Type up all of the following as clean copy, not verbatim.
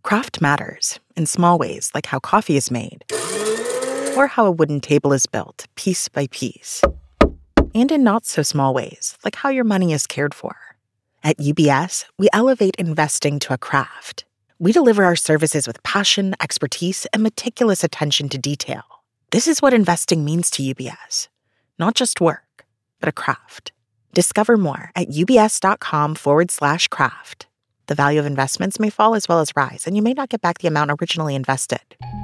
Craft matters in small ways, like how coffee is made, or how a wooden table is built, piece by piece, and in not so small ways, like how your money is cared for. At UBS, we elevate investing to a craft. We deliver our services with passion, expertise, and meticulous attention to detail. This is what investing means to UBS. Not just work, but a craft. Discover more at ubs.com/craft. The value of investments may fall as well as rise, and you may not get back the amount originally invested.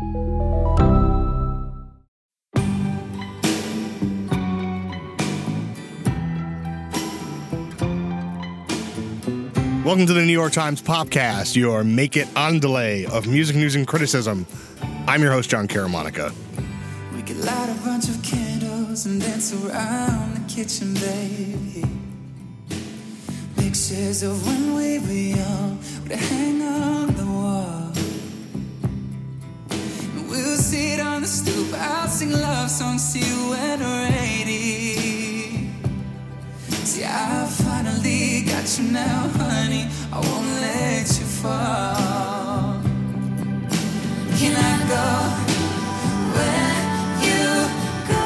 Welcome to the New York Times Popcast, your make it on delay of music news and criticism. I'm your host, John Caramonica. We could light a bunch of candles and dance around the kitchen, baby. Pictures of when we were young would hang on the wall. And we'll sit on the stoop, I'll sing love songs to you when we're 80. See, I finally got you now, honey, I won't let you fall. Can I go where you go?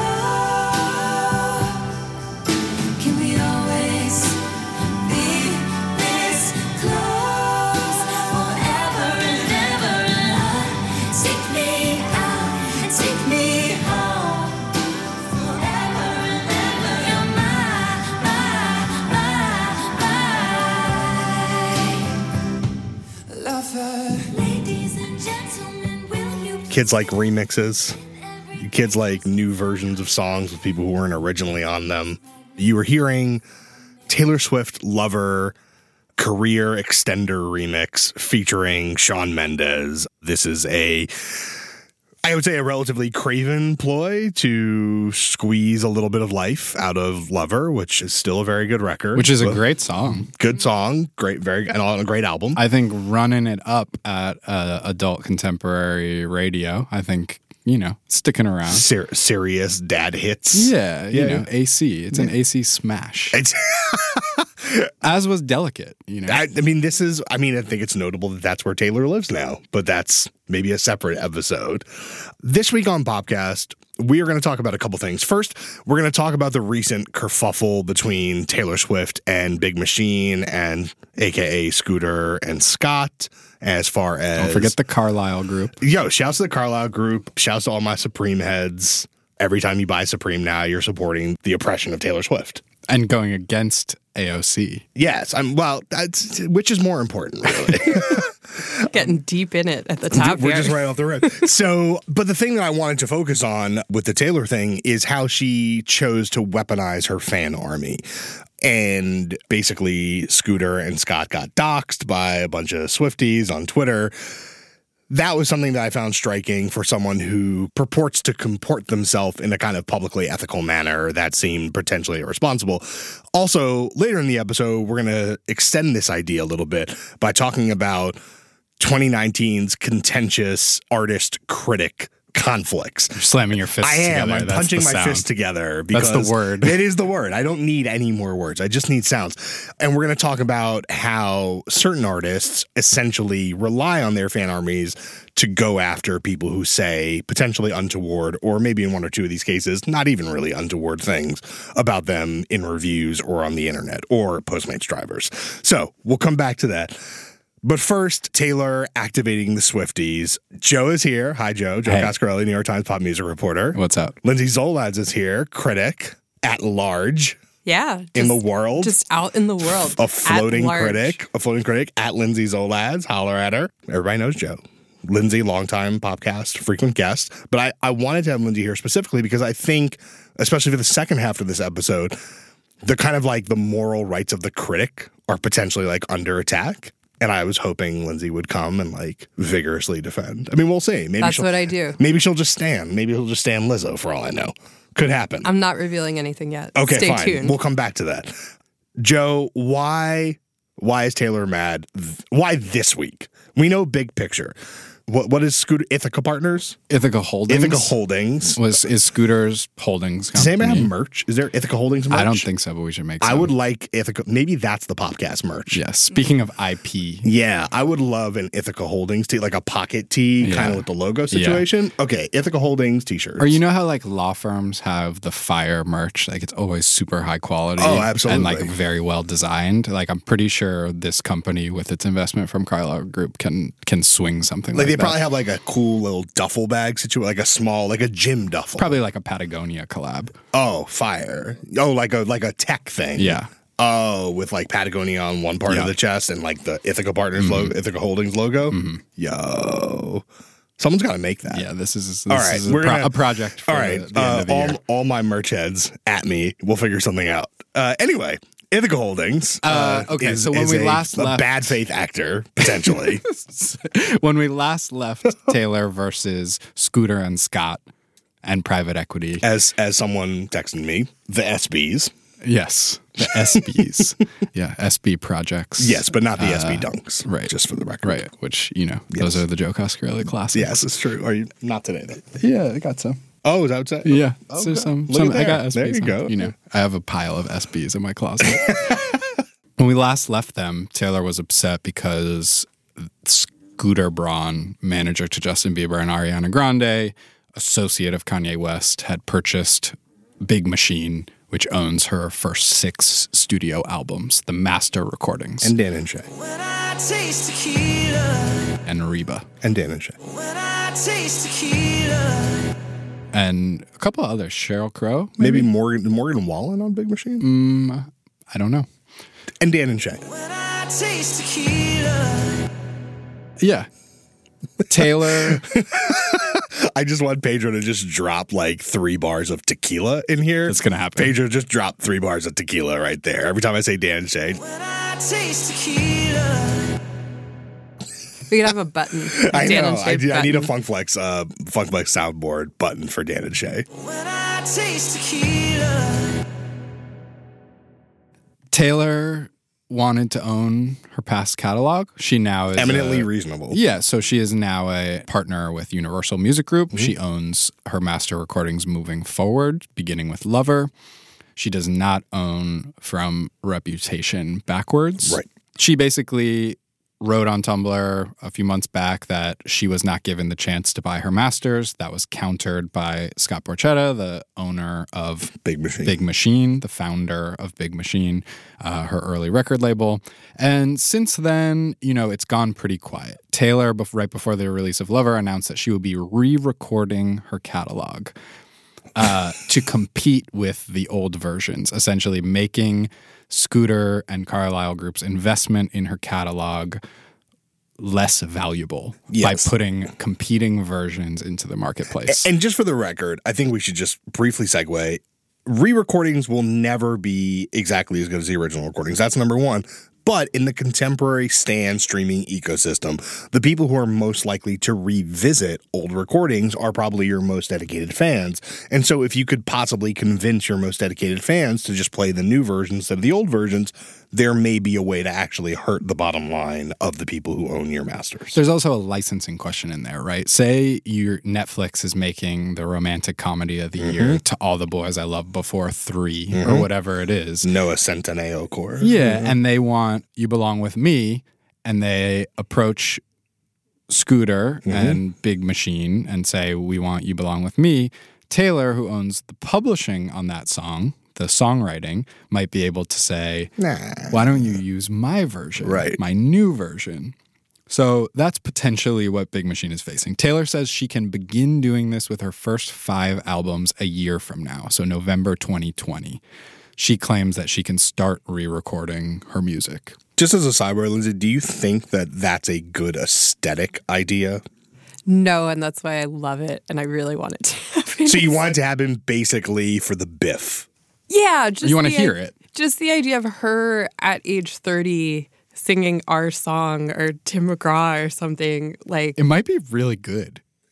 Can we always be this close forever and ever? Take me out and take me home forever and ever. You're my lover. Ladies and gentlemen, will you Kids like remixes. Kids like new versions of songs with people who weren't originally on them. You were hearing Taylor Swift Lover Career Extender remix featuring Shawn Mendes. This is I would say a relatively craven ploy to squeeze a little bit of life out of Lover, which is still a very good record. Which is a great song. Good song, and on a great album. I think running it up at adult contemporary radio, I think, sticking around. Serious dad hits. Yeah, you know, AC. It's an AC smash. As was Delicate, I think it's notable that that's where Taylor lives now, but that's maybe a separate episode. This week on Popcast, we are going to talk about a couple things. First, we're going to talk about the recent kerfuffle between Taylor Swift and Big Machine and AKA Scooter and Scott, as far as... Don't forget the Carlisle group. Yo, shouts to the Carlisle group. Shouts to all my Supreme heads. Every time you buy Supreme now, you're supporting the oppression of Taylor Swift. And going against AOC. Yes. Which is more important, really? Getting deep in it at the top. We're just right off the rip. But the thing that I wanted to focus on with the Taylor thing is how she chose to weaponize her fan army. And basically, Scooter and Scott got doxxed by a bunch of Swifties on Twitter. That was something that I found striking for someone who purports to comport themselves in a kind of publicly ethical manner that seemed potentially irresponsible. Also, later in the episode, we're going to extend this idea a little bit by talking about 2019's contentious artist-critic conflicts. You're slamming your fists together. I am. I'm punching my fists together because that's the word. It is the word. I don't need any more words. I just need sounds. And we're going to talk about how certain artists essentially rely on their fan armies to go after people who say potentially untoward, or maybe in one or two of these cases, not even really untoward things about them in reviews or on the internet or Postmates drivers. So we'll come back to that. But first, Taylor activating the Swifties. Joe is here. Hi, Joe. Joe Coscarelli, New York Times pop music reporter. What's up? Lindsay Zolads is here. Critic at large. Yeah. In the world. Just out in the world. A floating critic at Lindsay Zolads. Holler at her. Everybody knows Joe. Lindsay, longtime Popcast, frequent guest. But I wanted to have Lindsay here specifically because I think, especially for the second half of this episode, the kind of like the moral rights of the critic are potentially like under attack. And I was hoping Lindsay would come and like vigorously defend. I mean, we'll see. Maybe that's what I do. Maybe she'll just stand. Maybe he'll just stand Lizzo for all I know. Could happen. I'm not revealing anything yet. Okay, Stay fine. tuned. We'll come back to that. Joe, why is Taylor mad? Why this week? We know big picture. What is Scooter? Ithaca Partners? Ithaca Holdings. Ithaca Holdings. Is Scooter's holdings Does company. anybody have merch? Is there Ithaca Holdings merch? I don't think so, but we should make some. I would like Ithaca. Maybe that's the Popcast merch. Yes. Speaking of IP. Yeah, I would love an Ithaca Holdings tee, like a pocket tee, kind of with the logo situation. Okay, Ithaca Holdings t-shirts. Or you know how like law firms have the fire merch? Like it's always super high quality. Oh, absolutely. And like very well designed. Like I'm pretty sure this company with its investment from Carlyle Group can swing something like they that. probably have like a cool little duffel bag situation, like a small, like a gym duffel. Probably like a Patagonia collab. Oh, fire. Oh, like a tech thing. Yeah. Oh, with like Patagonia on one part of the chest and like the Ithaca Partners logo, Ithaca Holdings logo. Yo. Someone's got to make that. Yeah, this is All right, a project for all right, the end of the year. all my merch heads at me. We'll figure something out. Anyway, Ithaca Holdings. Okay, so when we last a left- bad faith actor, potentially. When we last left Taylor versus Scooter and Scott and private equity. as someone texted me, the SBs. Yes, the SBs. Yeah, SB projects. Yes, but not the SB dunks. right. Just for the record. Right, which, those are the Joe Coscarelli classics. Yes, it's true. Are you not today though? Yeah, I got some. Oh, is that what it's Yeah, Oh, so good. some Look at I got there. SBs. There you on. go. I have a pile of SBs in my closet. When we last left them, Taylor was upset because Scooter Braun, manager to Justin Bieber and Ariana Grande, associate of Kanye West, had purchased Big Machine, which owns her first 6 studio albums, the Master Recordings, And Dan and Shay. When I taste tequila, and Reba, And Dan and Shay. when I taste tequila, and a couple of others. Sheryl Crow, Maybe Morgan Wallen on Big Machine? I don't know. And Dan and Shay. when I taste tequila. Yeah. Taylor. I just want Pedro to just drop like 3 bars of tequila in here. That's gonna happen. Pedro, just drop 3 bars of tequila right there. Every time I say Dan and Shay. When I taste tequila. We could have a button. I Dan know. and Shay I need a button. Funk Flex soundboard button for Dan and Shay. When I taste tequila. Taylor wanted to own her past catalog. She now is Eminently reasonable. Yeah, so she is now a partner with Universal Music Group. She owns her master recordings moving forward, beginning with Lover. She does not own From Reputation backwards. Right. She basically wrote on Tumblr a few months back that she was not given the chance to buy her masters. That was countered by Scott Borchetta, the owner of Big Machine. Big Machine, the founder of Big Machine, her early record label. And since then, it's gone pretty quiet. Taylor, right before the release of Lover, announced that she would be re-recording her catalog to compete with the old versions, essentially making Scooter and Carlyle Group's investment in her catalog less valuable by putting competing versions into the marketplace. And just for the record, I think we should just briefly segue. Re-recordings will never be exactly as good as the original recordings. That's number one. But in the contemporary Stan streaming ecosystem, the people who are most likely to revisit old recordings are probably your most dedicated fans. And so if you could possibly convince your most dedicated fans to just play the new versions instead of the old versions, there may be a way to actually hurt the bottom line of the people who own your masters. There's also a licensing question in there, right? Say your Netflix is making the romantic comedy of the year to All the Boys I Loved Before 3 or whatever it is. Noah Centineo chorus. Yeah, and they want You Belong With Me, and they approach Scooter and Big Machine and say, we want You Belong With Me. Taylor, who owns the publishing on that song, the songwriting, might be able to say, why don't you use my version, Right. my new version? So that's potentially what Big Machine is facing. Taylor says she can begin doing this with her first 5 albums a year from now, so November 2020. She claims that she can start re-recording her music. Just as a sidebar, Lindsay, do you think that that's a good aesthetic idea? No, and that's why I love it, and I really want it to happen. So you want it to happen basically for the biff. Yeah, just You wanna the hear it. Just the idea of her at age 30 singing our song or Tim McGraw or something like. It might be really good.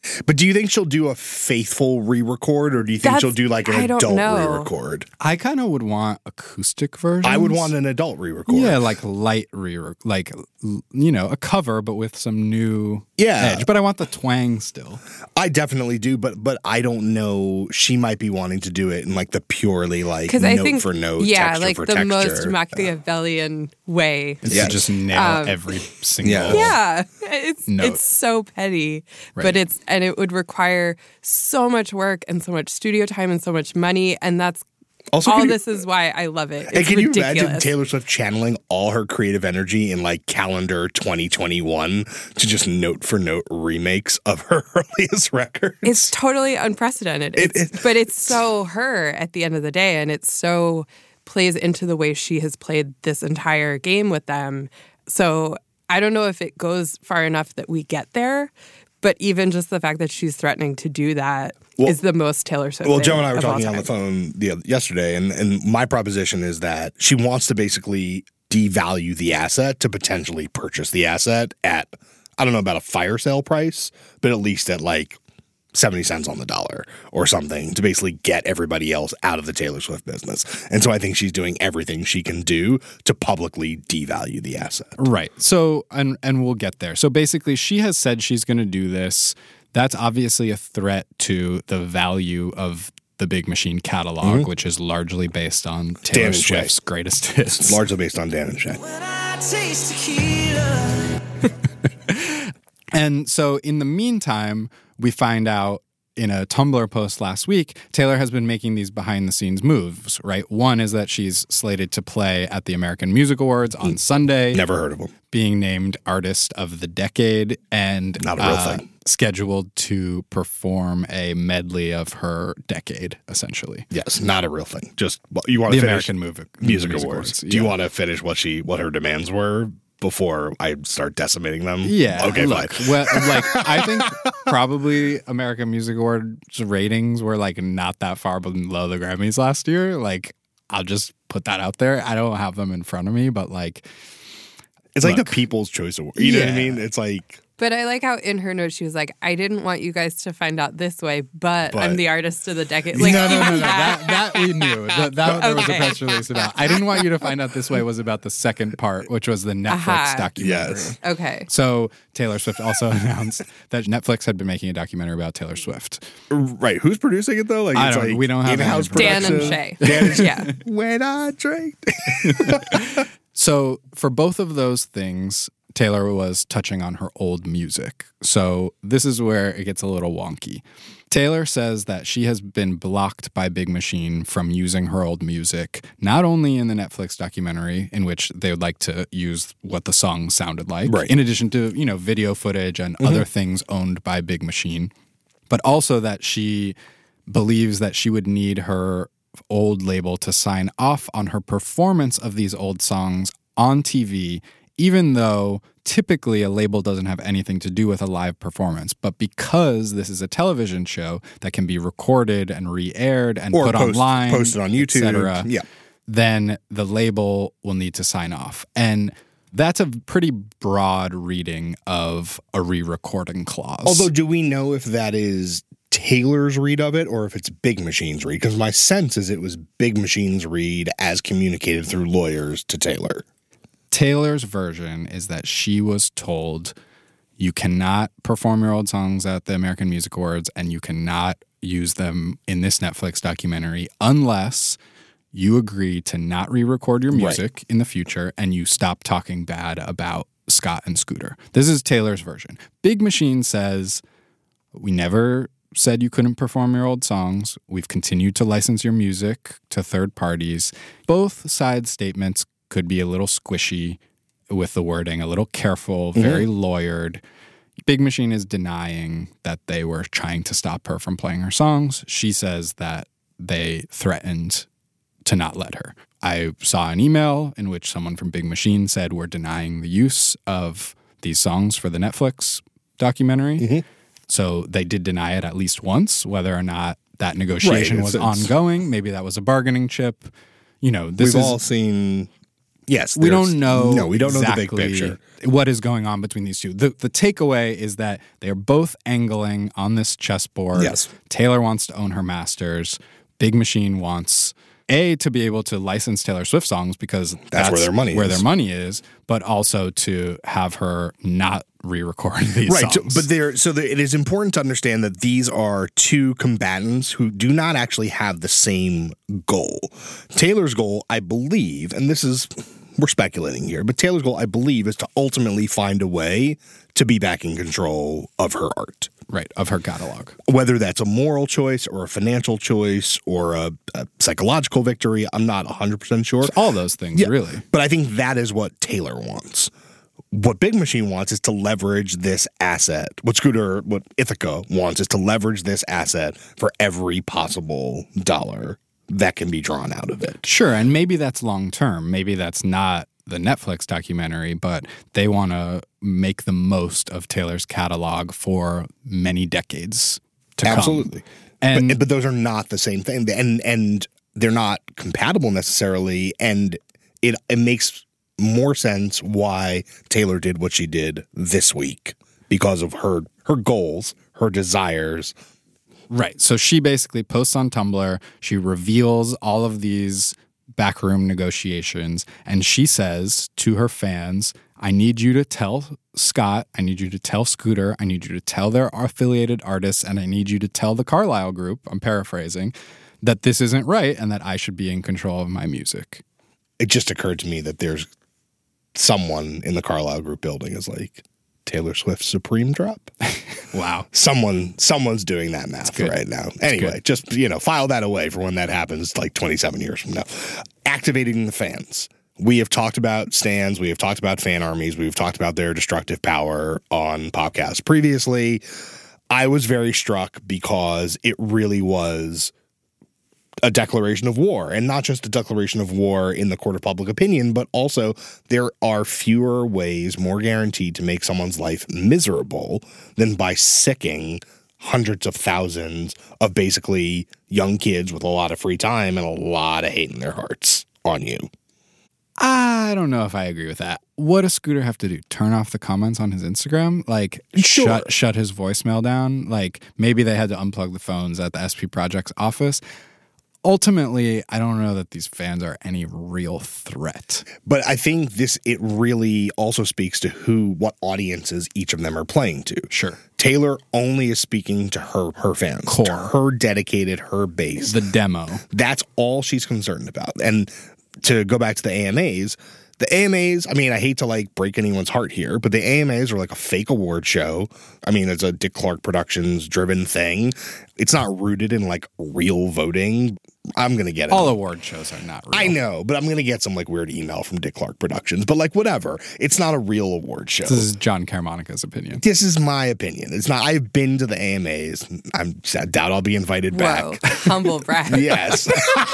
But do you think she'll do a faithful re-record, or do you think she'll do like an I don't adult know. re-record? I kind of would want acoustic versions. I would want an adult re-record. Yeah, like light like, you know, a cover, but with some new edge. But I want the twang still. I definitely do, but I don't know. She might be wanting to do it in like the purely like note for note, texture like for the texture. most Machiavellian way. It's to just nail every single It's so petty, but it would require so much work and so much studio time and so much money, and that's also this is why I love it. It's can ridiculous. you imagine Taylor Swift channeling all her creative energy in like calendar 2021 to just note for note remakes of her earliest records? It's totally unprecedented. But it's so her at the end of the day, and it so plays into the way she has played this entire game with them. So I don't know if it goes far enough that we get there, but even just the fact that she's threatening to do that is the most Taylor Swift. Well, Joe and I were talking on the phone yesterday, and my proposition is that she wants to basically devalue the asset to potentially purchase the asset at, I don't know about a fire sale price, but at least at like 70 cents on the dollar or something to basically get everybody else out of the Taylor Swift business. And so I think she's doing everything she can do to publicly devalue the asset. Right. So, and we'll get there. So basically she has said she's going to do this. That's obviously a threat to the value of the Big Machine catalog, which is largely based on Taylor Swift's greatest hits. It's largely based on Dan and Shay. When I taste tequila. And so in the meantime, we find out in a Tumblr post last week, Taylor has been making these behind-the-scenes moves, right? One is that she's slated to play at the American Music Awards on Sunday. Never heard of them. Being named Artist of the Decade and not a real thing. Scheduled to perform a medley of her decade, essentially. Yes, not a real thing. Just you want the to finish American Music Awards. Do you want to finish what her demands were before I start decimating them? Yeah. Okay, look, fine. Well, like I think probably American Music Awards ratings were like not that far below the Grammys last year. Like I'll just put that out there. I don't have them in front of me, but like it's like the People's Choice Award. You know what I mean? It's like. But I like how in her note she was like, I didn't want you guys to find out this way, but I'm the artist of the decade. Like, no. That we knew. That there was a press release about. I didn't want you to find out this way was about the second part, which was the Netflix documentary. Yes. Okay. So Taylor Swift also announced that Netflix had been making a documentary about Taylor Swift. Right. Who's producing it though? Like I don't. Like we don't have in-house Dan production. and Shay. Dan and Shay. Yeah. When I drink. So for both of those things, Taylor was touching on her old music. So this is where it gets a little wonky. Taylor says that she has been blocked by Big Machine from using her old music, not only in the Netflix documentary, in which they would like to use what the song sounded like, right, in addition to, video footage and other things owned by Big Machine, but also that she believes that she would need her old label to sign off on her performance of these old songs on TV, even though typically a label doesn't have anything to do with a live performance. But because this is a television show that can be recorded and re-aired and put online, posted on YouTube, etc., then the label will need to sign off. And that's a pretty broad reading of a re-recording clause. Although, do we know if that is Taylor's read of it or if it's Big Machine's read? Because my sense is it was Big Machine's read as communicated through lawyers to Taylor. Taylor's version is that she was told you cannot perform your old songs at the American Music Awards and you cannot use them in this Netflix documentary unless you agree to not re-record your music in the future and you stop talking bad about Scott and Scooter. This is Taylor's version. Big Machine says, we never said you couldn't perform your old songs. We've continued to license your music to third parties. Both sides' statements could be a little squishy with the wording, a little careful, very lawyered. Big Machine is denying that they were trying to stop her from playing her songs. She says that they threatened to not let her. I saw an email in which someone from Big Machine said we're denying the use of these songs for the Netflix documentary. So they did deny it at least once, whether or not that negotiation was ongoing. Maybe that was a bargaining chip. We've all seen... Yes, we don't know. No, we don't exactly know the big picture. what is going on between these two. The takeaway is that they're both angling on this chessboard. Yes. Taylor wants to own her masters. Big Machine wants to be able to license Taylor Swift songs because that's where their money is, but also to have her not re-record these right, songs. But it is important to understand that these are two combatants who do not actually have the same goal. Taylor's goal, I believe, and we're speculating here, but Taylor's goal, I believe, is to ultimately find a way to be back in control of her art. Right, of her catalog. Whether that's a moral choice or a financial choice or a psychological victory, I'm not 100% sure. It's all those things, really. But I think that is what Taylor wants. What Big Machine wants is to leverage this asset. What Ithaca wants is to leverage this asset for every possible dollar that can be drawn out of it. Sure, and maybe that's long term. Maybe that's not the Netflix documentary, but they want to make the most of Taylor's catalog for many decades to Absolutely. come. But those are not the same thing, and they're not compatible necessarily. And it makes more sense why Taylor did what she did this week because of her goals, her desires. Right. So she basically posts on Tumblr. She reveals all of these backroom negotiations, and she says to her fans, I need you to tell Scott, I need you to tell Scooter, I need you to tell their affiliated artists, and I need you to tell the Carlyle Group, I'm paraphrasing, that this isn't right and that I should be in control of my music. It just occurred to me that there's someone in the Carlyle Group building is like, Taylor Swift's Supreme drop? Wow. Someone's doing that math right now. Anyway, just, file that away for when that happens, like 27 years from now. Activating the fans. We have talked about stans. We have talked about fan armies. We've talked about their destructive power on podcasts previously. I was very struck because it really was a declaration of war, and not just a declaration of war in the court of public opinion, but also there are fewer ways, more guaranteed, to make someone's life miserable than by sicking hundreds of thousands of basically young kids with a lot of free time and a lot of hate in their hearts on you. I don't know if I agree with that. What does Scooter have to do? Turn off the comments on his Instagram? Like, sure. shut his voicemail down? Like, maybe they had to unplug the phones at the SP Project's office. Ultimately, I don't know that these fans are any real threat. But I think it really also speaks to what audiences each of them are playing to. Sure. Taylor only is speaking to her fans, core, to her dedicated, her base. The demo. That's all she's concerned about. And to go back to the AMAs, I mean, I hate to break anyone's heart here, but the AMAs are like a fake award show. I mean, it's a Dick Clark Productions driven thing. It's not rooted in real voting. I'm going to get it. All award shows are not real. I know, but I'm going to get some weird email from Dick Clark Productions. But whatever. It's not a real award show. This is John Carmonica's opinion. This is my opinion. It's not. I've been to the AMAs. I doubt I'll be invited back. Humble brag. Yes.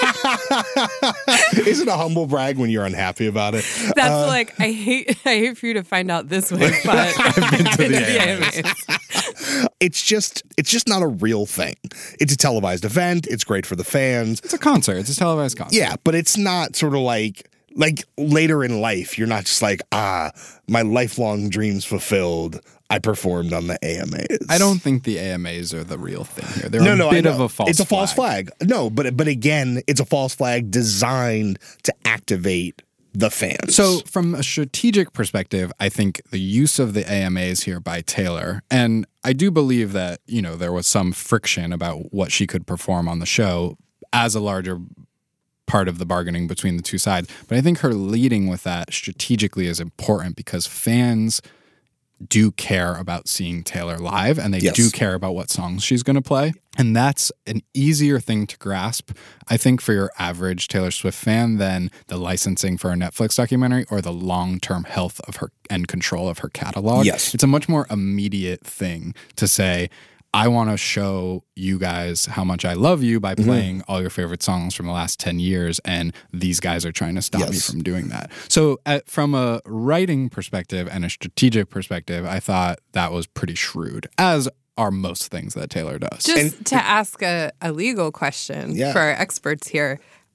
Is it a humble brag when you're unhappy about it? That's I hate for you to find out this way, but I've been to the AMAs. It's just not a real thing. It's a televised event. It's great for the fans. It's a concert. It's a televised concert. Yeah, but it's not sort of like later in life, you're not just my lifelong dreams fulfilled. I performed on the AMAs. I don't think the AMAs are the real thing here. They're a bit of a false flag. It's a false flag. No, but again, it's a false flag designed to activate the fans. So from a strategic perspective, I think the use of the AMAs here by Taylor, and I do believe that, there was some friction about what she could perform on the show as a larger part of the bargaining between the two sides. But I think her leading with that strategically is important because fans do care about seeing Taylor live, and they do care about what songs she's going to play. And that's an easier thing to grasp, I think, for your average Taylor Swift fan than the licensing for a Netflix documentary or the long-term health of her and control of her catalog. Yes. It's a much more immediate thing to say, I want to show you guys how much I love you by playing all your favorite songs from the last 10 years, and these guys are trying to stop me from doing that. So from a writing perspective and a strategic perspective, I thought that was pretty shrewd, as are most things that Taylor does. Just to ask a legal question for our experts here,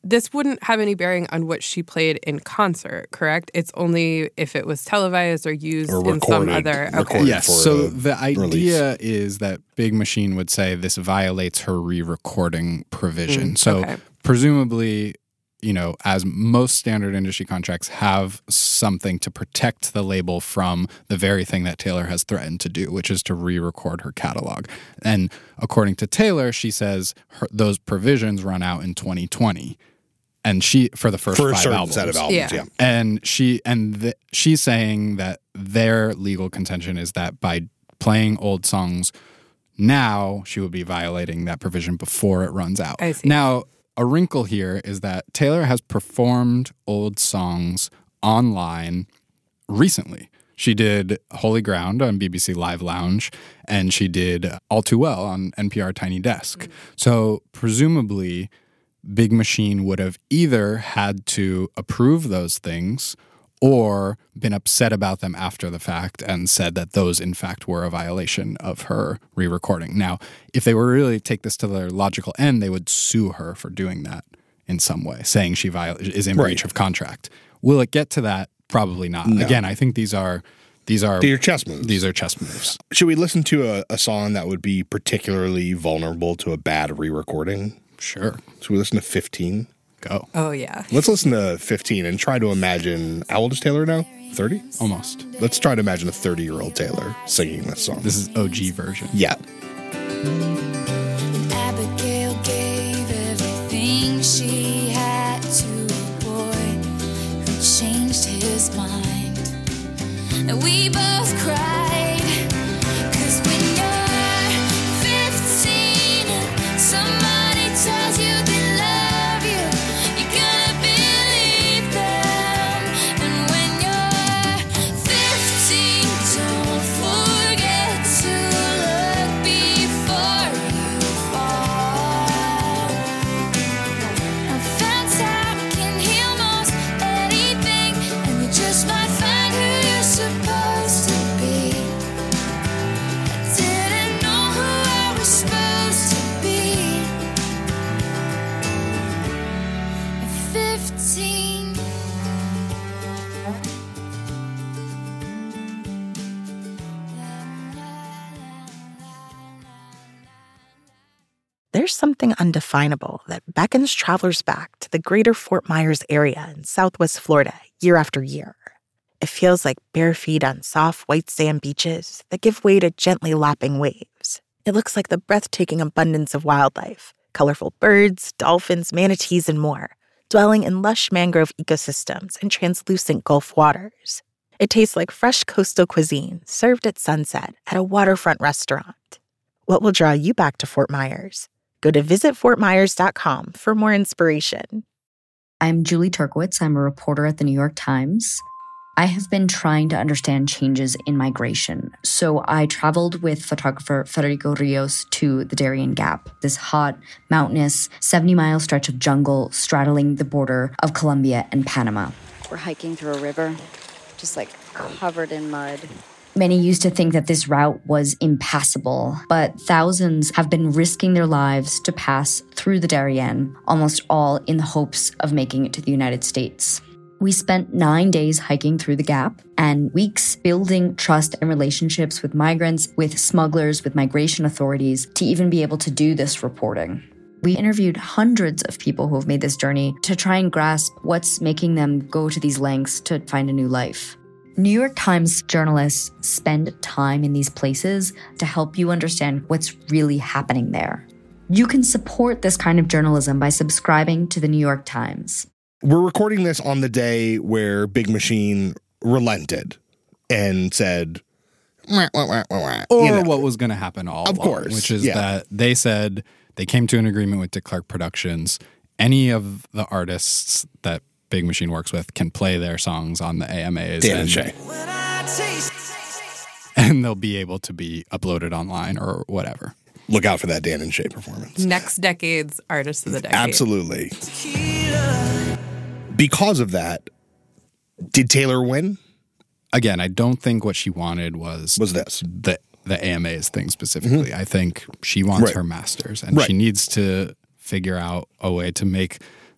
this wouldn't have any bearing on what she played in concert, correct? It's only if it was televised or used Or in some recorded. other... Recorded. Yes. for So the the idea is that Big Machine would say this violates her re-recording provision. So okay. presumably, you know, as most standard industry contracts have something to protect the label from the very thing that Taylor has threatened to do, which is to re-record her catalog. And according to Taylor, she says those provisions run out in 2020. And she for the first for a 5 certain albums. set of albums. Yeah. Yeah. And she's saying that their legal contention is that by playing old songs now, she would be violating that provision before it runs out. I see. Now, a wrinkle here is that Taylor has performed old songs online recently. She did Holy Ground on BBC Live Lounge, and she did All Too Well on NPR Tiny Desk. So presumably, Big Machine would have either had to approve those things or been upset about them after the fact and said that those, in fact, were a violation of her re-recording. Now, if they were really take this to their logical end, they would sue her for doing that in some way, saying she is in breach of contract. Will it get to that? Probably not. No. Again, I think these are They're chess moves. These are chess moves. Should we listen to a song that would be particularly vulnerable to a bad re-recording? Sure. Should we listen to 15? Go. Oh, yeah. Let's listen to 15 and try to imagine, how old is Taylor now? 30? Almost. Let's try to imagine a 30-year-old Taylor singing this song. This is OG version. Yeah. Abigail gave everything she had to a boy who changed his mind. And we both cried, 'cause when you're 15 and somebody tells you they love you, you're gonna believe them. And when you're 15, don't forget to look before you fall. I found out can heal most anything, and you just might find who you're supposed to be. I didn't know who I was supposed to be at 15. There's something undefinable that beckons travelers back to the greater Fort Myers area in Southwest Florida year after year. It feels like bare feet on soft white sand beaches that give way to gently lapping waves. It looks like the breathtaking abundance of wildlife, colorful birds, dolphins, manatees, and more, dwelling in lush mangrove ecosystems and translucent Gulf waters. It tastes like fresh coastal cuisine served at sunset at a waterfront restaurant. What will draw you back to Fort Myers? Go to visitfortmyers.com for more inspiration. I'm Julie Turkowitz. I'm a reporter at the New York Times. I have been trying to understand changes in migration. So I traveled with photographer Federico Rios to the Darien Gap, this hot, mountainous, 70-mile stretch of jungle straddling the border of Colombia and Panama. We're hiking through a river, just like covered in mud. Many used to think that this route was impassable, but thousands have been risking their lives to pass through the Darien, almost all in the hopes of making it to the United States. We spent 9 days hiking through the Gap and weeks building trust and relationships with migrants, with smugglers, with migration authorities to even be able to do this reporting. We interviewed hundreds of people who have made this journey to try and grasp what's making them go to these lengths to find a new life. New York Times journalists spend time in these places to help you understand what's really happening there. You can support this kind of journalism by subscribing to the New York Times. We're recording this on the day where Big Machine relented and said, wah, wah, wah, wah, wah. Or You know. what was going to happen all Of along, course, which is yeah. that they said they came to an agreement with Dick Clark Productions. Any of the artists that Big Machine works with can play their songs on the AMAs. Dan and Shay. When I taste And they'll be able to be uploaded online or whatever. Look out for that Dan and Shay performance. Next decade's Artist of the Decade. Absolutely. tequila, Because of that, did Taylor win? Again, I don't think what she wanted was this? the AMAs thing specifically. I think she wants Right. her masters, and Right. she needs to figure out a way to make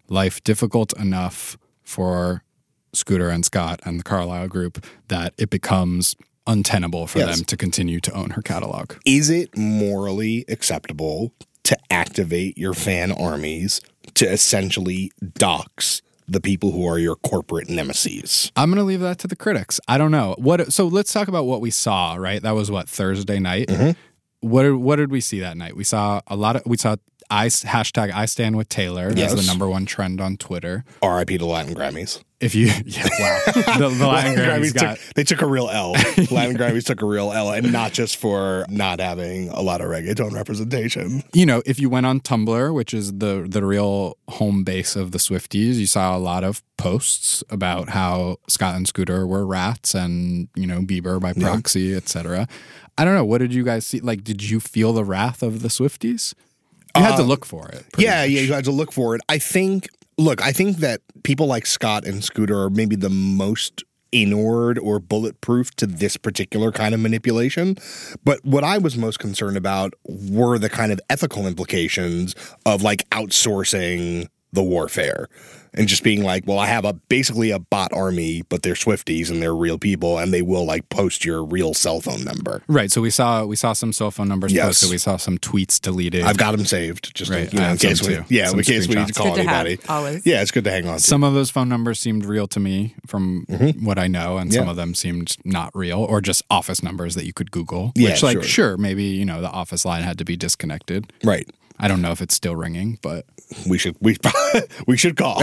life difficult enough for Scooter and Scott and the Carlisle group that it becomes untenable for them to continue to own her catalog. Is it morally acceptable to activate your fan armies to essentially dox the people who are your corporate nemesis? I'm going to leave that to the critics. I don't know. So let's talk about what we saw, right? That was Thursday night? Mm-hmm. What did we see that night? We saw hashtag I stand with Taylor. That's the number one trend on Twitter. R.I.P. to Latin Grammys. Wow. The Latin Grammys they took a real L. Latin Grammys took a real L, and not just for not having a lot of reggaeton representation. If you went on Tumblr, which is the real home base of the Swifties, you saw a lot of posts about how Scott and Scooter were rats and, Bieber by proxy, etc. I don't know. What did you guys see? Did you feel the wrath of the Swifties? You had to look for it. Yeah, you had to look for it. I think that people like Scott and Scooter are maybe the most inured or bulletproof to this particular kind of manipulation. But what I was most concerned about were the kind of ethical implications of outsourcing the warfare and just being well, I have basically a bot army, but they're Swifties and they're real people and they will post your real cell phone number. Right. So we saw some cell phone numbers posted. We saw some tweets deleted. I've got them saved just in case we need to call anybody. Always. Yeah, it's good to hang on to. Some of those phone numbers seemed real to me from what I know, and some of them seemed not real or just office numbers that you could Google. Yeah, which sure, maybe, the office line had to be disconnected. Right. I don't know if it's still ringing, but we should call.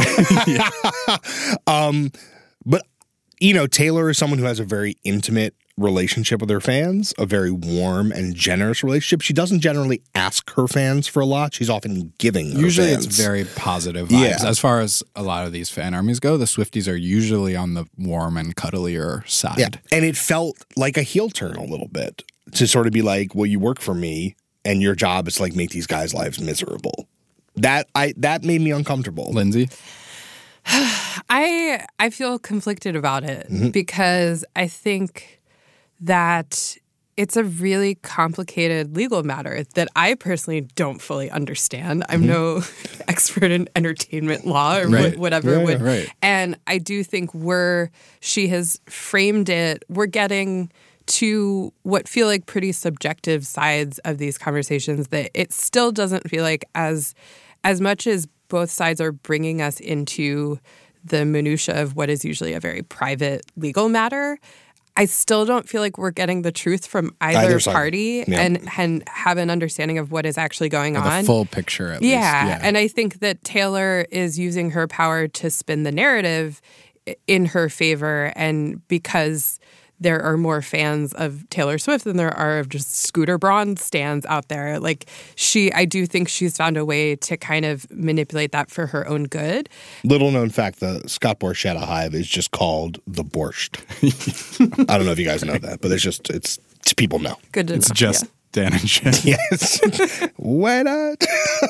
But Taylor is someone who has a very intimate relationship with her fans, a very warm and generous relationship. She doesn't generally ask her fans for a lot. She's often giving her usually fans. It's very positive vibes. As far as a lot of these fan armies go, the Swifties are usually on the warm and cuddlier side. Yeah. And it felt like a heel turn a little bit to sort of be well, you work for me and your job is to make these guys' lives miserable. That made me uncomfortable. Lindsay? I feel conflicted about it because I think that it's a really complicated legal matter that I personally don't fully understand. I'm no expert in entertainment law or whatever. Right. And I do think she has framed it, we're getting to what feel like pretty subjective sides of these conversations that it still doesn't feel like as much as both sides are bringing us into the minutia of what is usually a very private legal matter, I still don't feel like we're getting the truth from either party and have an understanding of what is actually going on. The full picture, at least. Yeah, and I think that Taylor is using her power to spin the narrative in her favor, and because there are more fans of Taylor Swift than there are of just Scooter Braun stans out there. I do think she's found a way to kind of manipulate that for her own good. Little known fact, the Scott Borchetta Hive is just called the Borscht. I don't know if you guys know that, but it's people know. Good to know. It's just Dan and Shay. Yes. Why not?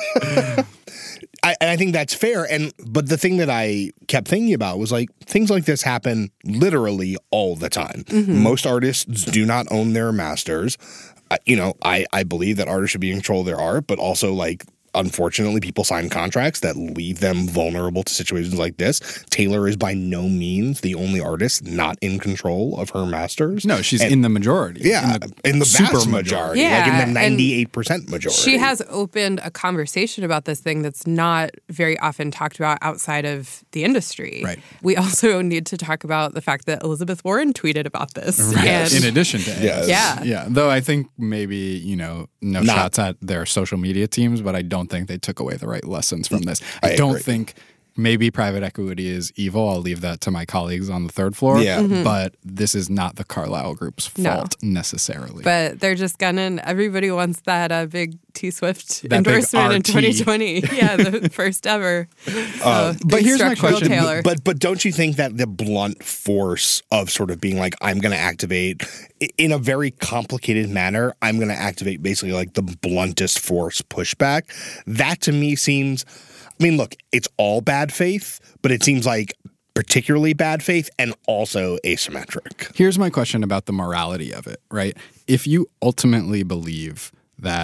I think that's fair. But the thing that I kept thinking about was things like this happen literally all the time. Most artists do not own their masters. I believe that artists should be in control of their art, but also unfortunately, people sign contracts that leave them vulnerable to situations like this. Taylor is by no means the only artist not in control of her masters. No, she's in the majority. Yeah, in the vast majority. Yeah, in the 98% majority. She has opened a conversation about this thing that's not very often talked about outside of the industry. Right. We also need to talk about the fact that Elizabeth Warren tweeted about this. Right. In addition to it. Yeah. Though I think maybe, no shots at their social media teams, but I don't think they took away the right lessons from this. I don't think maybe private equity is evil. I'll leave that to my colleagues on the third floor. Yeah. But this is not the Carlisle Group's fault necessarily. But they're just gunning. Everybody wants that big T-Swift endorsement in 2020. Yeah, the first ever. But here's my question. Taylor. But don't you think that the blunt force of sort of being I'm going to activate in a very complicated manner, I'm going to activate basically the bluntest force pushback. That to me seems, look, it's all bad faith, but it seems particularly bad faith and also asymmetric. Here's my question about the morality of it, right? If you ultimately believe that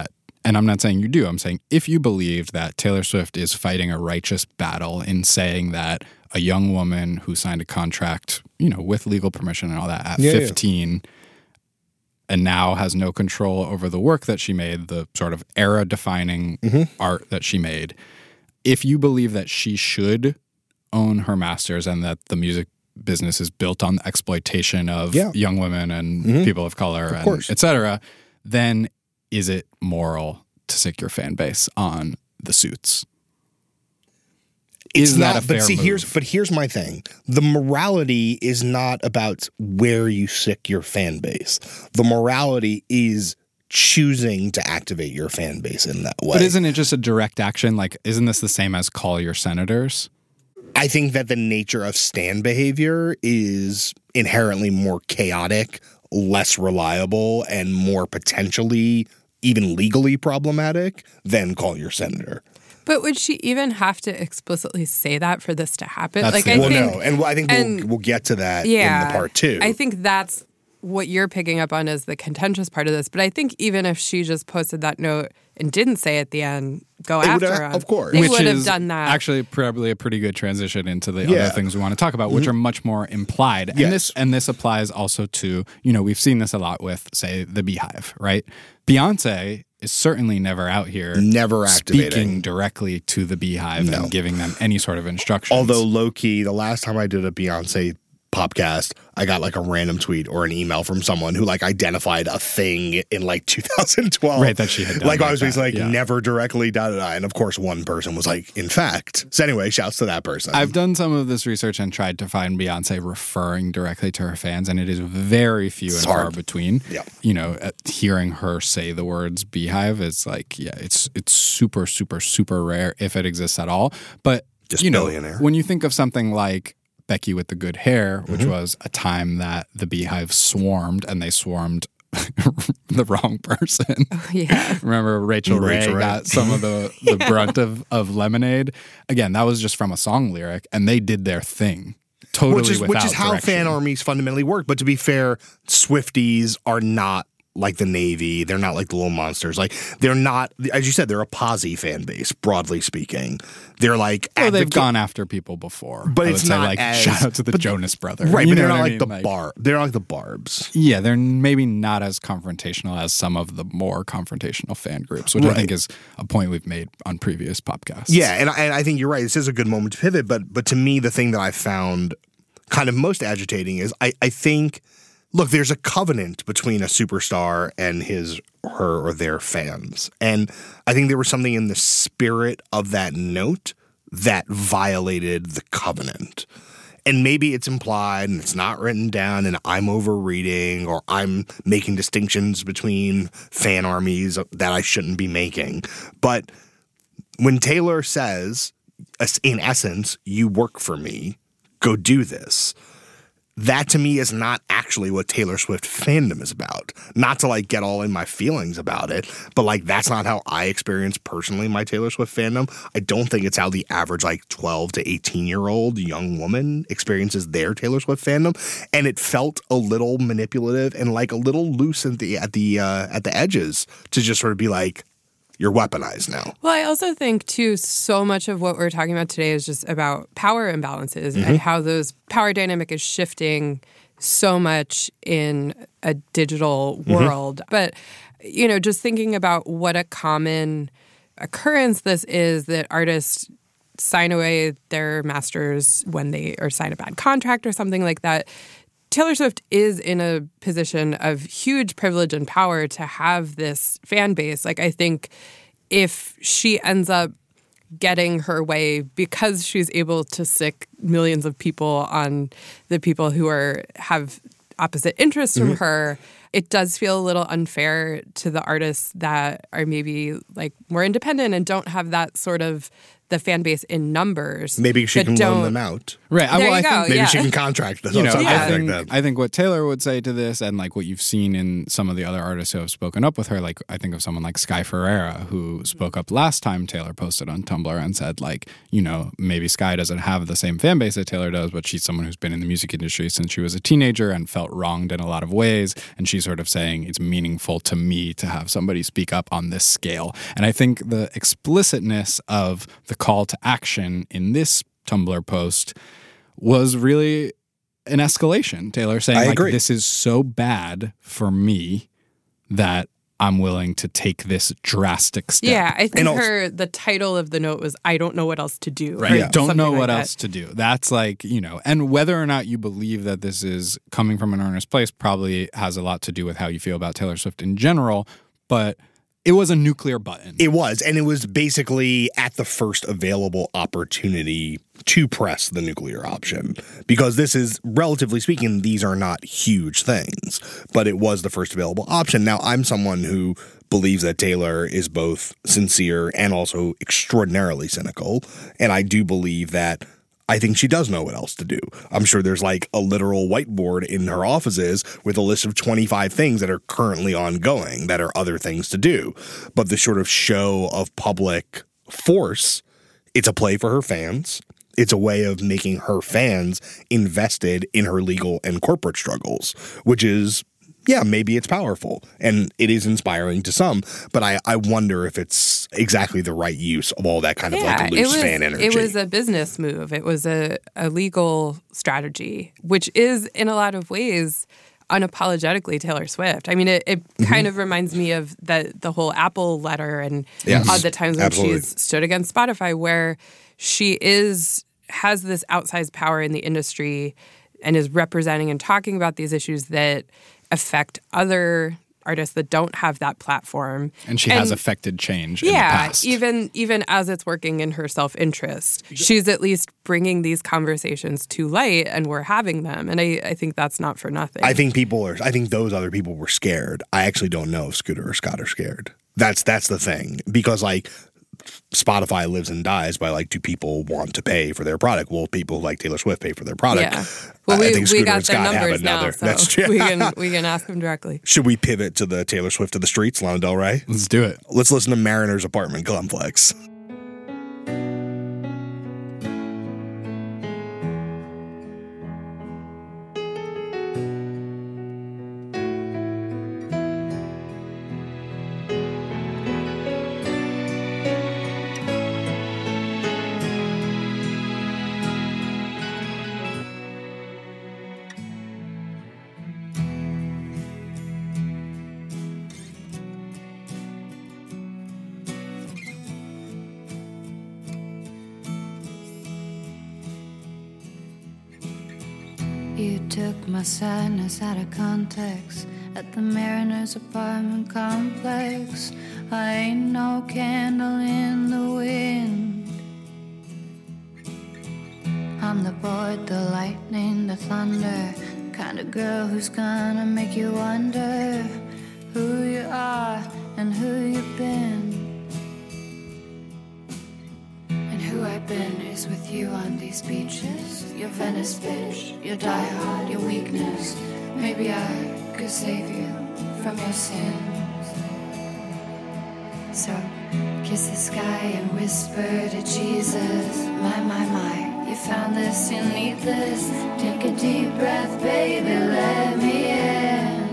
and I'm not saying you do, I'm saying if you believed that Taylor Swift is fighting a righteous battle in saying that a young woman who signed a contract, with legal permission and all that at 15 and now has no control over the work that she made, the sort of era-defining art that she made, if you believe that she should own her masters and that the music business is built on the exploitation of young women and people of color and et cetera, then is it moral to sick your fan base on the suits? It's that not, a fair but see, move? here's my thing. The morality is not about where you sick your fan base. The morality is choosing to activate your fan base in that way. But isn't it just a direct action? Like, isn't this the same as call your senators? I think that the nature of stan behavior is inherently more chaotic, less reliable, and more potentially even legally problematic than call your senator. But would she even have to explicitly say that for this to happen? That's like, the- I Well, think, no, and I think we'll get to that in the part two. I think that's what you're picking up on as the contentious part of this. But I think even if she just posted that note and didn't say at the end, go after her, of course. they Which would have is done that. actually probably a pretty good transition into the Yeah. other things we want to talk about, which are much more implied. Yes. And this applies also to, we've seen this a lot with, say, the Beehive, right? Beyonce is certainly never out here Never speaking activating. directly to the Beehive No. and giving them any sort of instructions. Although low-key, the last time I did a Beyonce podcast, I got like a random tweet or an email from someone who like identified a thing in like 2012. Right, that she had done Like I like was that, like, yeah. never directly, da-da-da. And of course, one person was like, in fact. So anyway, shouts to that person. I've done some of this research and tried to find Beyonce referring directly to her fans, and it is very few and far hard. between. Yeah. Hearing her say the words Beehive is like, it's super, super, super rare if it exists at all. But, Just billionaire. when you think of something like Becky with the good hair, which Mm-hmm. was a time that the Beehive swarmed, and they swarmed the wrong person. Yeah. Remember Rachel Ray got some of the brunt of Lemonade? Again, that was just from a song lyric, and they did their thing. Totally which is without how direction. fan armies fundamentally work. But to be fair, Swifties are not like the Navy. They're not like the Little Monsters. Like they're not, as you said, they're a posse fan base, broadly speaking. They're like Well, they've advocate- gone after people before. But I would it's say, not like, as- shout out to the but- Jonas Brothers. right, You but know they're not what I like mean? the bar. They're not like the Barbs. Yeah, they're maybe not as confrontational as some of the more confrontational fan groups, which I Right. think is a point we've made on previous podcasts. Yeah, and I think you're right. This is a good moment to pivot. But to me, the thing that I found kind of most agitating is I think, look, there's a covenant between a superstar and her or their fans. And I think there was something in the spirit of that note that violated the covenant. And maybe it's implied and it's not written down and I'm overreading or I'm making distinctions between fan armies that I shouldn't be making. But when Taylor says, in essence, you work for me, go do this, that to me is not actually what Taylor Swift fandom is about. Not to like get all in my feelings about it, but like that's not how I experience personally my Taylor Swift fandom. I don't think it's how the average like 12 to 18-year-old young woman experiences their Taylor Swift fandom. And it felt a little manipulative and like a little loose at the edges to just sort of be like, you're weaponized now. Well, I also think, too, so much of what we're talking about today is just about power imbalances and how those power dynamic is shifting so much in a digital world. But, just thinking about what a common occurrence this is, that artists sign away their masters when they or sign a bad contract or something like that. Taylor Swift is in a position of huge privilege and power to have this fan base. Like, I think if she ends up getting her way because she's able to sick millions of people on the people who have opposite interests from her, it does feel a little unfair to the artists that are maybe like more independent and don't have that sort of the fan base in numbers. Maybe she that can don't- loan them out. Right. There I you think go. Maybe yeah. she can contract them. I Something think, like that. I think what Taylor would say to this, and like what you've seen in some of the other artists who have spoken up with her, like I think of someone like Sky Ferreira, who spoke up last time Taylor posted on Tumblr and said, like, maybe Sky doesn't have the same fan base that Taylor does, but she's someone who's been in the music industry since she was a teenager and felt wronged in a lot of ways, and she's she's sort of saying it's meaningful to me to have somebody speak up on this scale. And I think the explicitness of the call to action in this Tumblr post was really an escalation. Taylor saying, like, this is so bad for me that I'm willing to take this drastic step. Yeah, I think the title of the note was, I don't know what else to do. Right. Yeah. Don't know what else to do. That's like, you know, and whether or not you believe that this is coming from an earnest place probably has a lot to do with how you feel about Taylor Swift in general, but it was a nuclear button. It was, and it was basically at the first available opportunity to press the nuclear option. Because this is, relatively speaking, these are not huge things, but it was the first available option. Now, I'm someone who believes that Taylor is both sincere and also extraordinarily cynical, and I do believe that I think she does know what else to do. I'm sure there's like a literal whiteboard in her offices with a list of 25 things that are currently ongoing that are other things to do. But the sort of show of public force, it's a play for her fans. It's a way of making her fans invested in her legal and corporate struggles, which is, yeah, maybe it's powerful and it is inspiring to some, but I wonder if it's exactly the right use of all that kind of like loose fan energy. It was a business move. It was a legal strategy, which is in a lot of ways unapologetically Taylor Swift. I mean, it kind of reminds me of the whole Apple letter and all the times when she's stood against Spotify, where she has this outsized power in the industry and is representing and talking about these issues that affect other artists that don't have that platform. And she has affected change in the past. Even as it's working in her self-interest. She's at least bringing these conversations to light, and we're having them. And I think that's not for nothing. I think those other people were scared. I actually don't know if Scooter or Scott are scared. That's the thing. Because, like, Spotify lives and dies by, like, do people want to pay for their product? Well, people like Taylor Swift pay for their product. Yeah. Well, I think Scooter got and Scott their numbers have another. now, so that's true. we can ask them directly. Should we pivot to the Taylor Swift of the streets, Lana Del Rey? Let's do it. Let's listen to Mariner's Apartment Complex. You took my sadness out of context at the Mariner's Apartment Complex. I ain't no candle in the wind. I'm the board, the lightning, the thunder, the kind of girl who's gonna make you wonder who you are and who you've been. And who I've been is with you on these beaches. Your Venice bitch, your diehard, your weakness. Maybe I could save you from your sins. So kiss the sky and whisper to Jesus. My, you found this, you need this. Take a deep breath, baby, let me in.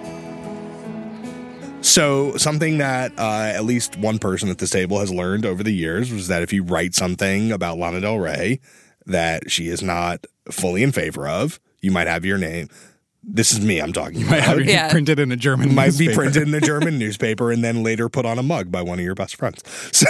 So something that at least one person at this table has learned over the years was that if you write something about Lana Del Rey that she is not fully in favor of, you might have your name. This is me I'm talking about. Might have it printed in a German might newspaper. be printed in a German newspaper and then later put on a mug by one of your best friends.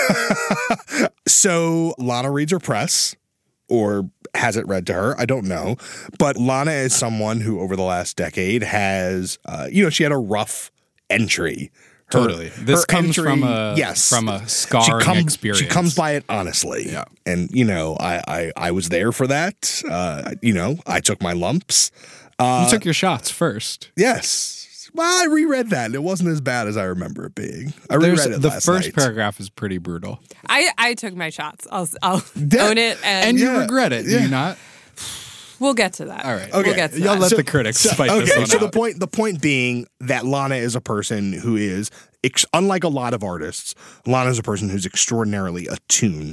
So Lana reads her press, or has it read to her? I don't know. But Lana is someone who over the last decade has, she had a rough entry. Totally. This comes from a scarring experience. She comes by it honestly. Yeah. And, I was there for that. I took my lumps. You took your shots first. Yes. Well, I reread that, and it wasn't as bad as I remember it being. I reread it last night. The first paragraph is pretty brutal. I took my shots. I'll own it. And you regret it, do you not? We'll get to that. All right. Okay. We'll get to Y'all that. let the critics fight this one out. The point being that Lana is a person who is, unlike a lot of artists, Lana is a person who's extraordinarily attuned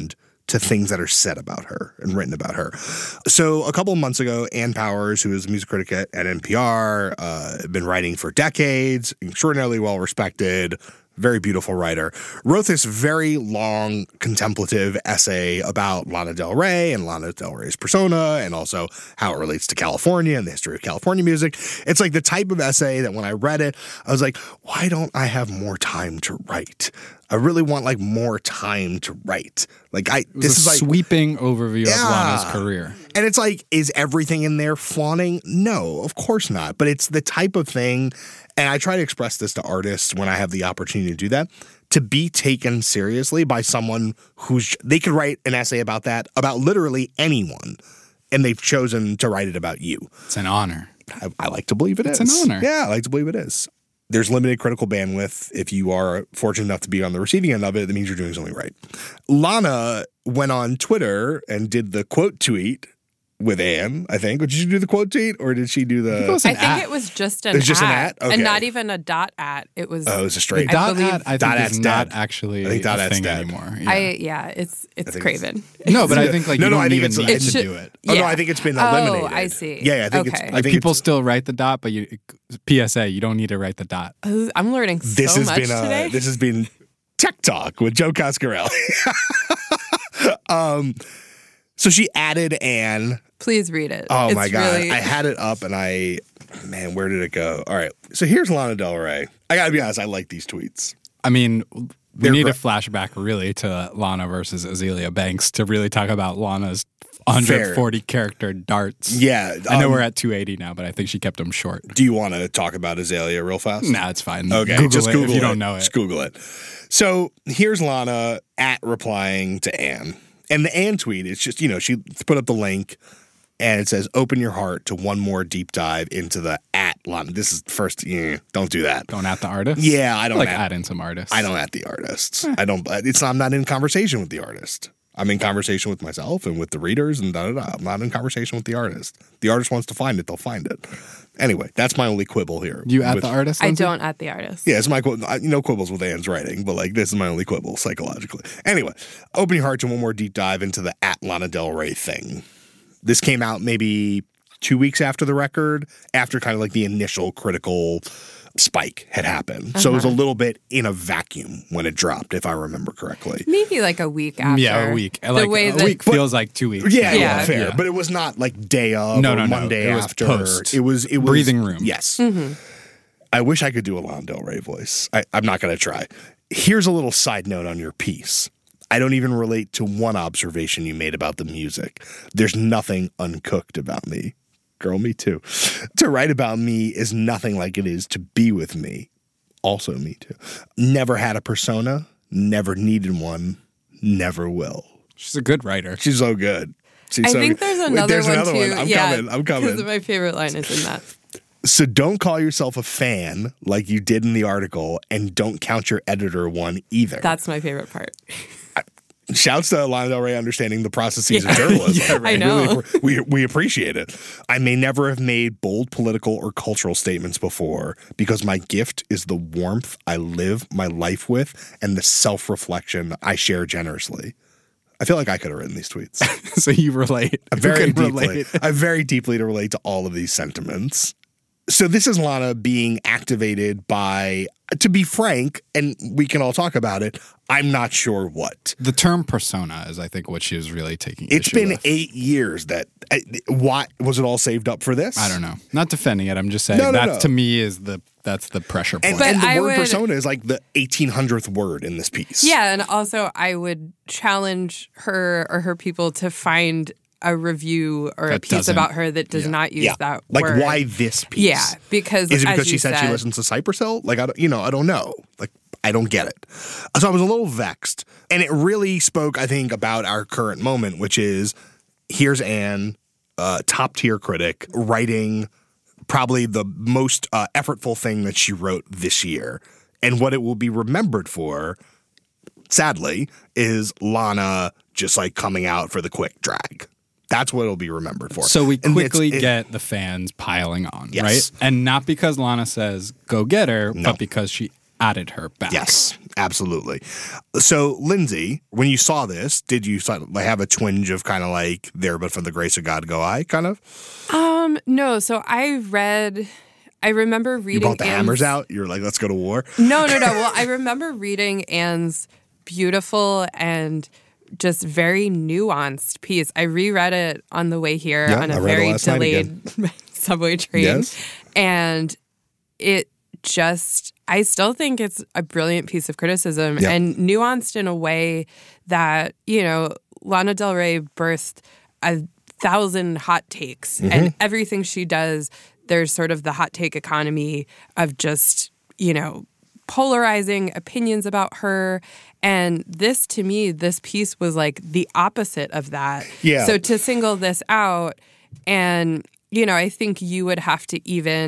to things that are said about her and written about her. So a couple of months ago, Ann Powers, who is a music critic at NPR, been writing for decades, extraordinarily well-respected, very beautiful writer, wrote this very long contemplative essay about Lana Del Rey and Lana Del Rey's persona and also how it relates to California and the history of California music. It's like the type of essay that when I read it, I was like, why don't I have more time to write? I really want like more time to write. Like this is like sweeping overview of Lana's career. And it's like, is everything in there fawning? No, of course not. But it's the type of thing, and I try to express this to artists when I have the opportunity to do that, to be taken seriously by someone they could write an essay about that, about literally anyone, and they've chosen to write it about you. It's an honor. I like to believe it's an honor. Yeah, I like to believe it is. There's limited critical bandwidth. If you are fortunate enough to be on the receiving end of it, that means you're doing something right. Lana went on Twitter and did the quote tweet with Anne, I think. Did she do the quote tweet or did she do the... I think it was just an at. It was just an at? Okay. And not even a dot at. It was... Oh, it was a straight... Dot at, I think, at's is not dead. actually I think dot a at's thing dead. anymore. It's Craven. No, but I think like you don't I think even it's- need it to should- do it. Oh, Yeah. no, I think it's been eliminated. Oh, I see. Yeah, I think Okay. it's... I Like think people it's, still write the dot, but PSA, you don't need to write the dot. I'm learning this so has much been today. This has been Tech Talk with Joe Coscarelli. So she added Anne. Please read it. Oh It's my God. really- I had it up and man, where did it go? All right. So here's Lana Del Rey. I got to be honest, I like these tweets. I mean, we They're need gr- a flashback really to Lana versus Azealia Banks to really talk about Lana's 140 character darts. Yeah. I know we're at 280 now, but I think she kept them short. Do you want to talk about Azalea real fast? Nah, it's fine. Okay, Google just it Google if you it. don't know it. Just Google it. So here's Lana replying to Anne. And the Anne tweet, it's just, she put up the link and it says, open your heart to one more deep dive into the at Lana. This is first, don't do that. Don't at the artist? Yeah, I don't like at- add in some artists. I don't at the artists. I'm not in conversation with the artist. I'm in conversation with myself and with the readers and da-da-da. I'm not in conversation with the artist. The artist wants to find it, they'll find it. Anyway, that's my only quibble here. You at the artist? I Lindsay? don't at the artist. Yeah, it's my quibble. No quibbles with Anne's writing, but this is my only quibble psychologically. Anyway, open your heart to one more deep dive into the at Lana Del Rey thing. This came out maybe 2 weeks after the record, after kind of like the initial critical spike had happened. So it was a little bit in a vacuum when it dropped, if I remember correctly. Maybe like a week after. Yeah, a week. The Like way a that week feels like 2 weeks. Yeah, fair. Yeah. But it was not like day of No, or no, no. Monday It was after. post. It was Breathing room. Yes. I wish I could do a Lana Del Rey voice. I'm not going to try. Here's a little side note on your piece. I don't even relate to one observation you made about the music. There's nothing uncooked about me. Girl, me too. To write about me is nothing like it is to be with me. Also me too. Never had a persona, never needed one, never will. She's a good writer. She's so good. I think there's another one too. I'm Because coming. my favorite line is in that. So don't call yourself a fan like you did in the article, and don't count your editor one either. That's my favorite part. Shouts to Lana Del Rey understanding the processes of journalism. I know. We appreciate it. I may never have made bold political or cultural statements before because my gift is the warmth I live my life with and the self-reflection I share generously. I feel like I could have written these tweets. So you relate. I You very can deeply. relate. I very deeply to relate to all of these sentiments. So this is Lana being activated by, to be frank, and we can all talk about it, I'm not sure what. The term persona is, I think, what she was really taking It's issue been with. 8 years that, why, was it all saved up for this? I don't know. Not defending it. I'm just saying No, no, that no. to me is that's the pressure point. And, But and the I word would- persona is like the 1800th word in this piece. Yeah, and also I would challenge her or her people to find a review or a That piece doesn't- about her that does not use that Like, word. why this piece? Yeah, because Is it as because she you said she listens to Cypress Hill? Like, I don't know. Like, I don't get it. So I was a little vexed. And it really spoke, I think, about our current moment, which is here's Anne, top tier critic, writing probably the most effortful thing that she wrote this year. And what it will be remembered for, sadly, is Lana just like coming out for the quick drag. That's what it'll be remembered for. So we And quickly it- get the fans piling on, Yes. right? And not because Lana says, go get her, No. but because she added her back. Yes, absolutely. So, Lindsay, when you saw this, did you have a twinge of kind of like, there but for the grace of God go I, kind of? No. So I remember reading. You brought the hammers out? You were like, let's go to war? No. Well, I remember reading Anne's beautiful and just very nuanced piece. I reread it on the way here on a very delayed subway train. Yes. And I still think it's a brilliant piece of criticism and nuanced in a way that, Lana Del Rey birthed 1,000 hot takes, and everything she does, there's sort of the hot take economy of just, polarizing opinions about her. And this, to me, this piece was like the opposite of that. Yeah. So to single this out, and, I think you would have to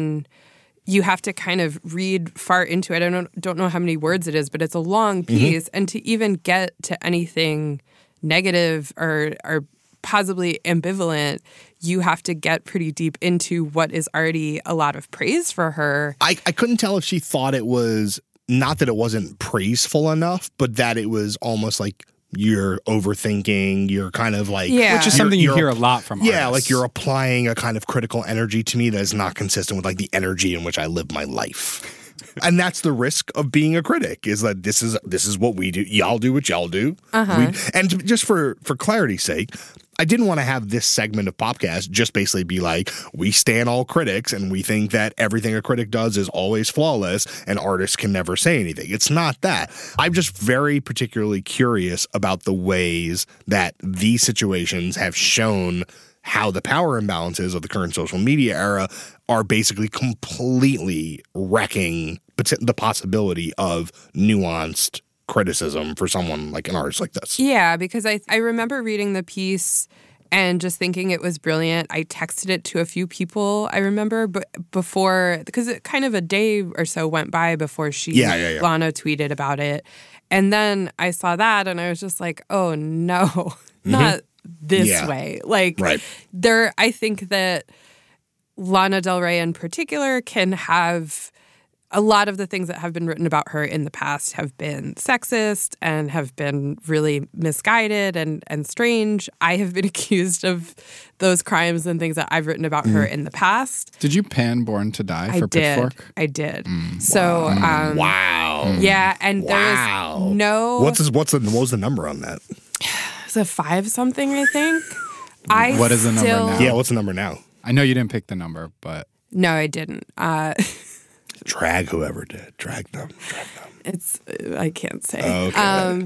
kind of read far into it. I don't know how many words it is, but it's a long piece. And to even get to anything negative or possibly ambivalent, you have to get pretty deep into what is already a lot of praise for her. I couldn't tell if she thought it was, not that it wasn't praiseful enough, but that it was almost like you're overthinking, you're kind of like... Yeah. Which is something you hear a lot from artists. Yeah, like you're applying a kind of critical energy to me that is not consistent with like the energy in which I live my life. And that's the risk of being a critic, is that this is what we do. Y'all do what y'all do. And just for clarity's sake, I didn't want to have this segment of Popcast just basically be like, we stan all critics and we think that everything a critic does is always flawless and artists can never say anything. It's not that. I'm just very particularly curious about the ways that these situations have shown how the power imbalances of the current social media era are basically completely wrecking the possibility of nuanced criticism for someone like an artist like this. Yeah, because I remember reading the piece and just thinking it was brilliant. I texted it to a few people, I remember, but before, because it kind of a day or so went by before Lana tweeted about it. And then I saw that and I was just like, oh no, not this way. Like, I think that Lana Del Rey in particular can have... A lot of the things that have been written about her in the past have been sexist and have been really misguided and strange. I have been accused of those crimes and things that I've written about her in the past. Did you pan Born to Die for Pitchfork? I did. So, wow. Yeah, and there was no... What was the number on that? It's a 5-something, I think. What is the number now? Yeah, what's the number now? I know you didn't pick the number, but... No, I didn't. Drag whoever did. Drag them. I can't say. Oh, okay.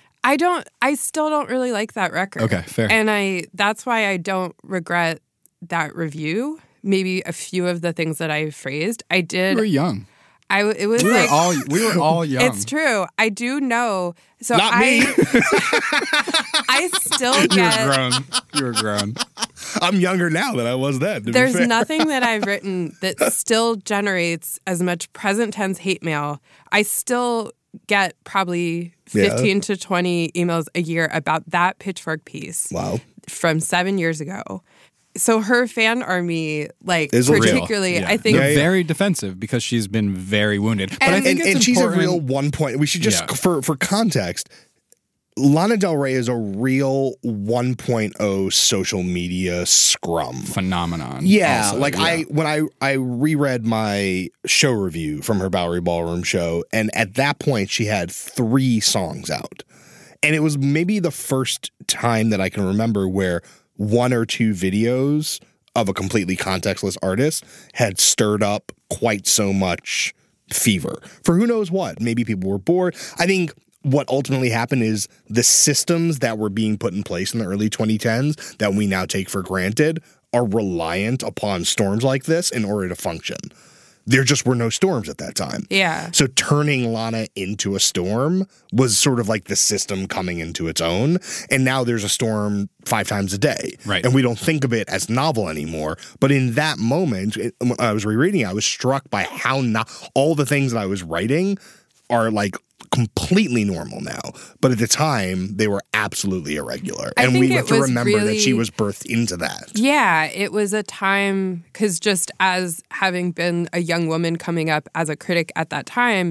I still don't really like that record. Okay, fair. And that's why I don't regret that review. Maybe a few of the things that I phrased. I did. You were young. We were all young. It's true. I do know. So Not me. I still get... You were grown. I'm younger now than I was then. There's nothing that I've written that still generates as much present tense hate mail. I still get probably 15 to 20 emails a year about that Pitchfork piece. Wow. From 7 years ago. So her fan army, like, is particularly, real. Yeah. I think... They're very defensive because she's been very wounded. But I think and she's a real 1 point. We should just, for context, Lana Del Rey is a real 1.0 social media scrum. Phenomenon. Yeah. Also, when I reread my show review from her Bowery Ballroom show, and at that point she had 3 songs out. And it was maybe the first time that I can remember where 1 or 2 videos of a completely contextless artist had stirred up quite so much fever for who knows what. Maybe people were bored. I think what ultimately happened is the systems that were being put in place in the early 2010s that we now take for granted are reliant upon storms like this in order to function. There just were no storms at that time. Yeah. So turning Lana into a storm was sort of like the system coming into its own. And now there's a storm 5 times a day. Right. And we don't think of it as novel anymore. But in that moment, when I was rereading, I was struck by how all the things that I was writing are like completely normal now. But at the time, they were absolutely irregular. And we have to remember that she was birthed into that. Yeah, it was a time, because just as having been a young woman coming up as a critic at that time,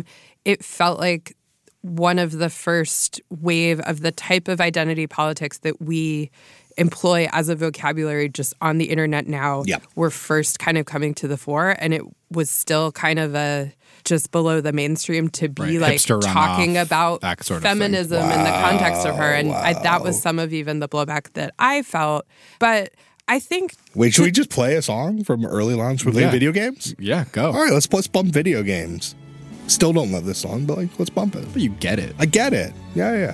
it felt like one of the first wave of the type of identity politics that we employ as a vocabulary just on the internet now were first kind of coming to the fore. And it was still kind of just below the mainstream to be like talking about feminism in the context of her. And that was some of even the blowback that I felt. But I think... Wait, should we just play a song from early Lana Del Rey video games? Yeah, go. All right, let's bump video games. Still don't love this song, but like, let's bump it. But you get it. I get it. Yeah.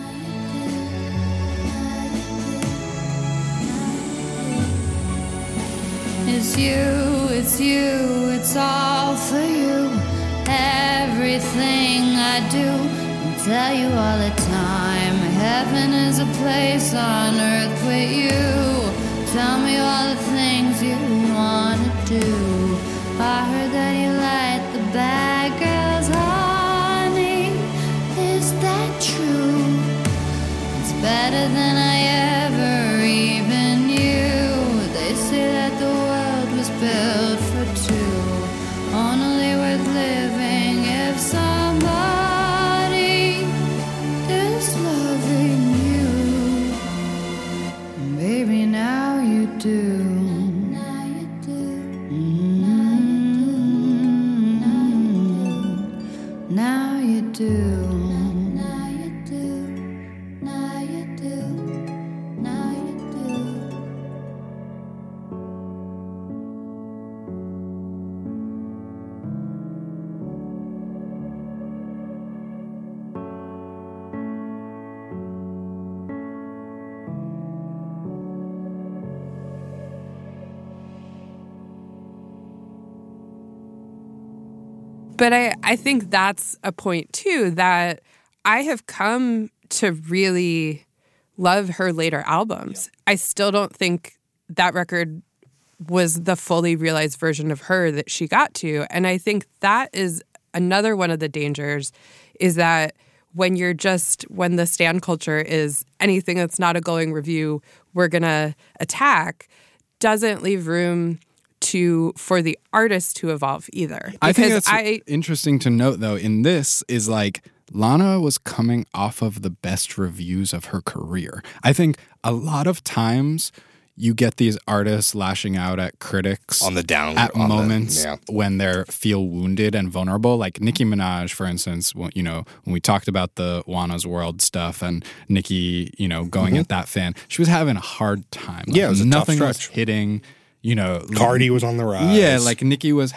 It's you, it's all for you. Everything I do, I tell you all the time. Heaven is a place on earth with you. Tell me all the things you want to do. I heard that you like the bad girls, honey. Is that true? It's better than I ever even knew. They say that the world was built for two, only worth living if somebody is loving you. And baby, now you do. Now you do. Now you do. Now you do. Now you do. Now you do. But I think that's a point, too, that I have come to really love her later albums. I still don't think that record was the fully realized version of her that she got to. And I think that is another one of the dangers, is that when the stan culture is anything that's not a glowing review, we're going to attack, doesn't leave room for the artist to evolve either. I think that's interesting to note, though, in this is like Lana was coming off of the best reviews of her career. I think a lot of times you get these artists lashing out at critics on the down at moments when they feel wounded and vulnerable. Like Nicki Minaj, for instance, when we talked about the Juana's World stuff and Nicki, going at that fan, she was having a hard time. Like, it was a nothing tough was stretch. Hitting. Cardi was on the rise. Yeah, like Nicki was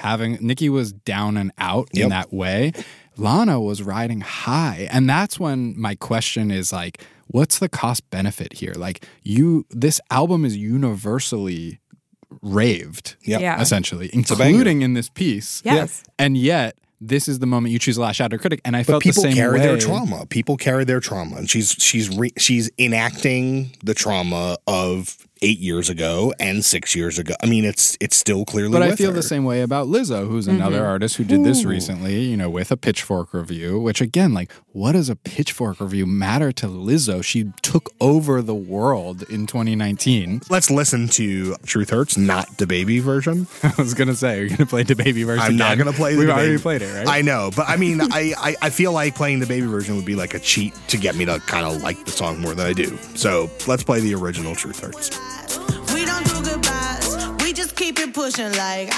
down and out in that way. Lana was riding high. And that's when my question is like, what's the cost benefit here? Like this album is universally raved, essentially, including in this piece. Yes. And yet this is the moment you choose to lash out at a critic. And I felt the same way. People carry their trauma. People carry their trauma. And she's enacting the trauma of 8 years ago and 6 years ago. I mean, it's still clearly But with I feel her. the same way about Lizzo, who's another artist who did this recently, with a Pitchfork review, which again, like, what does a Pitchfork review matter to Lizzo? She took over the world in 2019. Let's listen to Truth Hurts, not DaBaby version. I was going to say, are you going to play DaBaby version? I'm not going to play the We've DaBaby. already played it, right? I know, but I mean, I feel like playing the Baby version would be like a cheat to get me to kind of like the song more than I do. So let's play the original Truth Hurts. We don't do goodbyes. We just keep it pushing like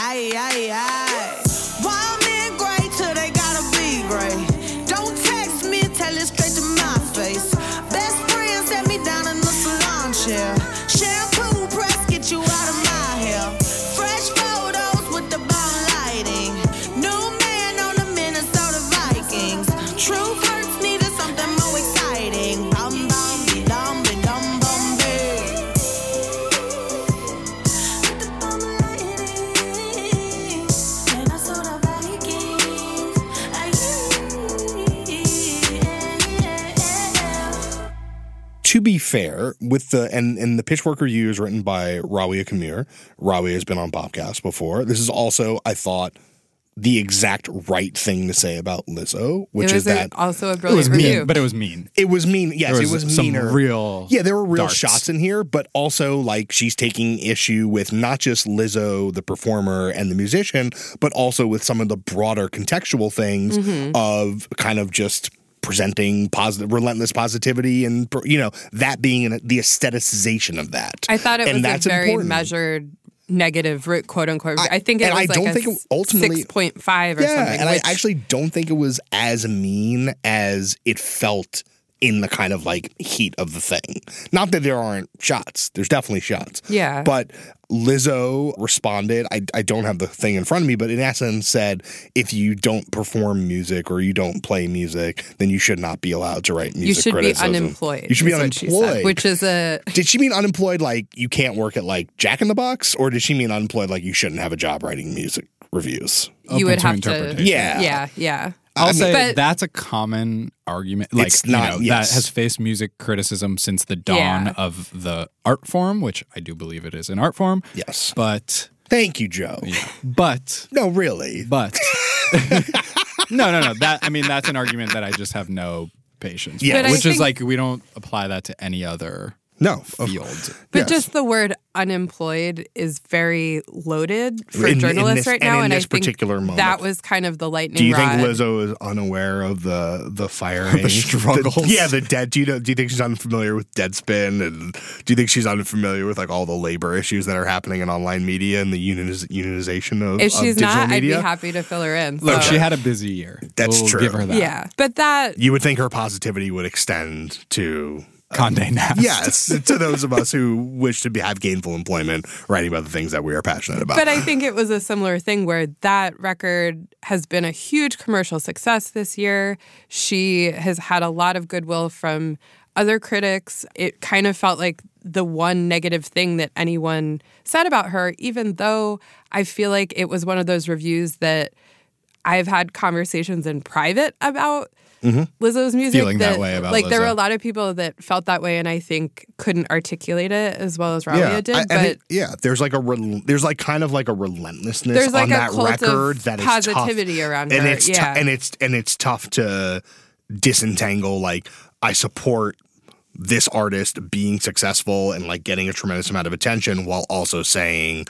aye. Wild men great till they gotta be great. Don't text me, tell it straight to my face. Best friend set me down in the salon chair. Shampoo press, get you out of my hair. Fresh photos with the bomb lighting. New man on the Minnesota Vikings. Truth hurts, needed something more exciting. Bum bum be dum be dum bum be. To be fair, with the Pitchfork review is written by Rawia Kamir. Rawia has been on Bobcast before. This is also, I thought, the exact right thing to say about Lizzo, which It is was that also a It brilliant was mean, review. but it was mean. it was mean. Yes, There it was some meaner. there were real darts. shots in here, but also like she's taking issue with not just Lizzo, the performer and the musician, but also with some of the broader contextual things of kind of just presenting relentless positivity, and that being the aestheticization of that. I thought it And was that's a very important. measured negative, quote unquote. I think it and was I like don't a think it ultimately 6.5 or yeah, something. and which, I actually don't think it was as mean as it felt in the kind of like heat of the thing. Not that there aren't shots. There's definitely shots. Yeah. But Lizzo responded. I don't have the thing in front of me, but in essence said, if you don't perform music or you don't play music, then you should not be allowed to write music you should criticism. be unemployed. You should be is what she unemployed. said, which is a Did she mean unemployed like you can't work at like Jack in the Box? Or did she mean unemployed like you shouldn't have a job writing music reviews? you would Open to have to. interpretation. Yeah. I'll say but- that's a common argument. Like, It's not- yes. that has faced music criticism since the dawn Yeah. of the art form, which I do believe it is an art form. Yes. But, Thank you, Joe. but, No, really. but, no. That's an argument that I just have no patience Yeah. for, But I which is think- like, we don't apply that to any other No. field. But Yes. just the word unemployed is very loaded for In journalists this- right and now. in And this I think particular moment. that was kind of the lightning Do you think rod. Lizzo is unaware of the firing, The struggles? the dead. Do you think she's unfamiliar with Deadspin, and do you think she's unfamiliar with like all the labor issues that are happening in online media and the unionization of If she's digital not, media? I'd be happy to fill her in. Look, so- she had a busy year. That's We'll true. Give her that. yeah. But that You would think her positivity would extend to Condé Nast. yes to those of us who wish to have gainful employment, writing about the things that we are passionate about. But I think it was a similar thing where that record has been a huge commercial success this year. She has had a lot of goodwill from other critics. It kind of felt like the one negative thing that anyone said about her, even though I feel like it was one of those reviews that I've had conversations in private about Lizzo's music. Feeling that way about like there were Lizzo. a lot of people that felt that way, and I think couldn't articulate it as well as Ralia did. I but think, there's like there's like kind of like a relentlessness there's like on a that cult record of that is positivity tough. around and her. it's yeah. and it's tough to disentangle. Like, I support this artist being successful and like getting a tremendous amount of attention while also saying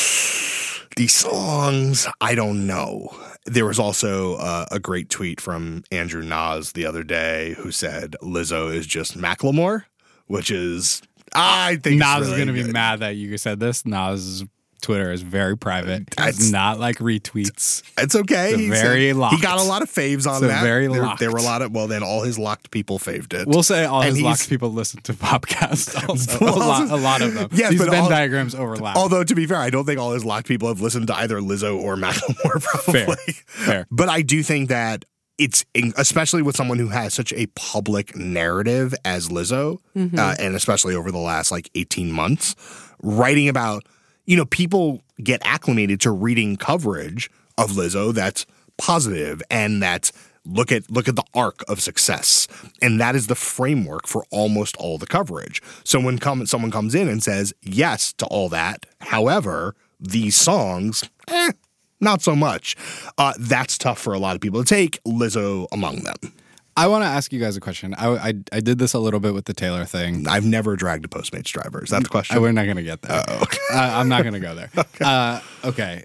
these songs, I don't know. There was also a great tweet from Andrew Nas the other day who said Lizzo is just Macklemore, which is, I think, Nas really is going to be good. mad that you said this. Nas' Twitter is very private. It's- It's not like retweets. It's okay. It's very locked. He got a lot of faves on It's that. very there, locked. there were a lot of, well, then all his locked people faved it. We'll say all And his he's- locked people listen to Popcast also. Well, a lot of them. yes, These but Venn all- diagrams overlap. Although, to be fair, I don't think all his locked people have listened to either Lizzo or Macklemore, probably. Fair. But I do think that it's, especially with someone who has such a public narrative as Lizzo, and especially over the last like 18 months, writing about, people get acclimated to reading coverage of Lizzo that's positive and that's look at the arc of success. And that is the framework for almost all the coverage. So when someone comes in and says yes to all that, however, these songs, not so much. That's tough for a lot of people to take, Lizzo among them. I want to ask you guys a question. I did this a little bit with the Taylor thing. I've never dragged a Postmates driver. Is that the question? We're not going to get there. I'm not going to go there. Okay.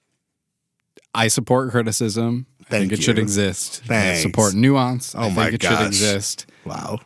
I support criticism. I Thank think it should you. exist. Thanks. I support nuance. Oh I my think it should gosh. exist. Wow.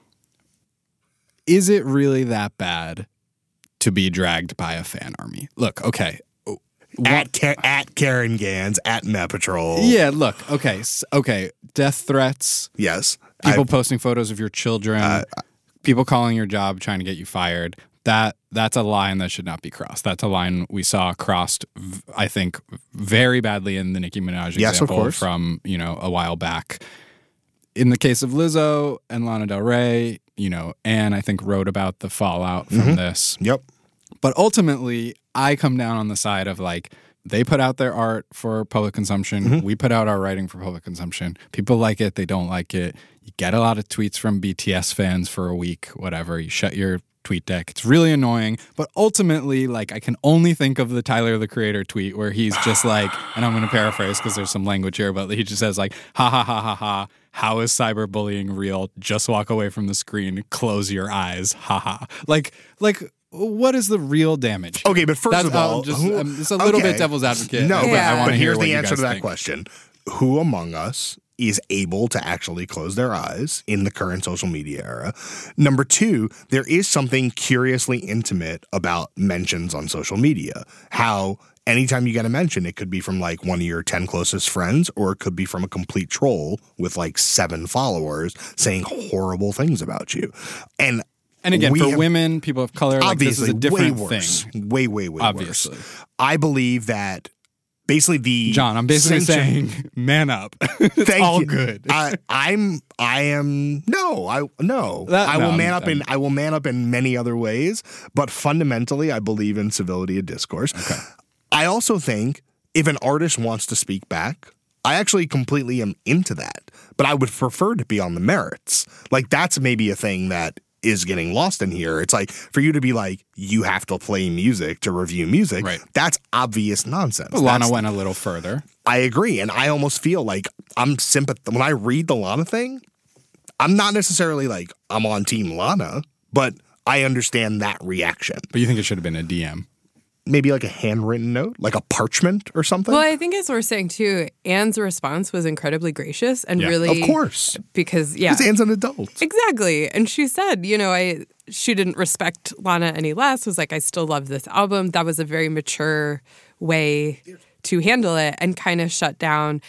Is it really that bad to be dragged by a fan army? Look, okay. At Karen Gans, at Met Patrol. Yeah, look, okay. Okay. Death threats, Yes. people posting photos of your children, people calling your job trying to get you fired. That's a line that should not be crossed. That's a line we saw crossed, I think, very badly in the Nicki Minaj Yes, of example course. from, a while back. In the case of Lizzo and Lana Del Rey, Anne, I think, wrote about the fallout from this. Yep. But ultimately, I come down on the side of like, they put out their art for public consumption. We put out our writing for public consumption. People like it. They don't like it. You get a lot of tweets from BTS fans for a week, whatever. You shut your TweetDeck. It's really annoying, but ultimately, like, I can only think of the Tyler, the Creator tweet where he's just like, and I'm going to paraphrase because there's some language here, but he just says like, ha ha ha ha ha. How is cyberbullying real? Just walk away from the screen. Close your eyes. Ha ha. Like, what is the real damage? Okay, but first of all, it's a little bit devil's advocate. No, but I want to hear here's what the you answer guys to that think. question. Who among us is able to actually close their eyes in the current social media era? Number two, there is something curiously intimate about mentions on social media. How anytime you get a mention, it could be from like one of your 10 closest friends, or it could be from a complete troll with like 7 followers saying horrible things about you. And again, for women, people of color, like, this is a different way worse. thing. Way Obviously. worse. I believe that basically John, I'm basically saying, man up. It's all good. I will man up in many other ways, but fundamentally, I believe in civility of discourse. Okay. I also think if an artist wants to speak back, I actually completely am into that, but I would prefer to be on the merits. Like, that's maybe a thing that is getting lost in here. It's like, for you to be like, you have to play music to review music, right. That's obvious nonsense. But Lana went a little further. I agree, and I almost feel like I'm sympathetic. When I read the Lana thing, I'm not necessarily like, I'm on Team Lana, but I understand that reaction. But you think it should have been a DM? Maybe like a handwritten note, like a parchment or something? Well, I think as we're saying too, Anne's response was incredibly gracious and really... Of course. Because Anne's an adult. Exactly. And she said, she didn't respect Lana any less, was like, I still love this album. That was a very mature way to handle it and kind of shut down,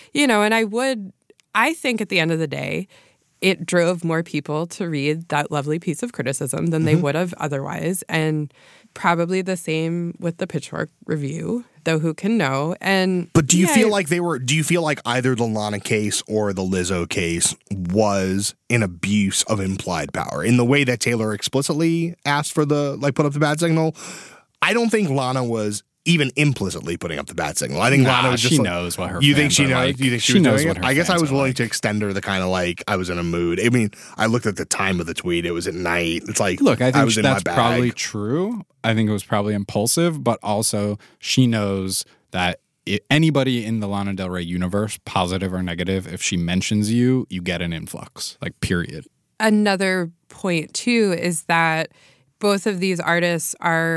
and I think at the end of the day, it drove more people to read that lovely piece of criticism than they would have otherwise. And probably the same with the Pitchfork review, though who can know. But do you feel like do you feel like either the Lana case or the Lizzo case was an abuse of implied power in the way that Taylor explicitly asked for put up the bat signal? I don't think Lana was even implicitly putting up the bat signal. I think Lana was just she knows what her You think fans she are knows? like. You think She was knows doing what it? her I guess I fans was are willing like. to extend her the kind of like I was in a mood. I mean, I looked at the time of the tweet. It was at night. It's like, look, I think was in that's my bag. probably true. I think it was probably impulsive, but also she knows that anybody in the Lana Del Rey universe, positive or negative, if she mentions you, you get an influx, like, period. Another point too is that both of these artists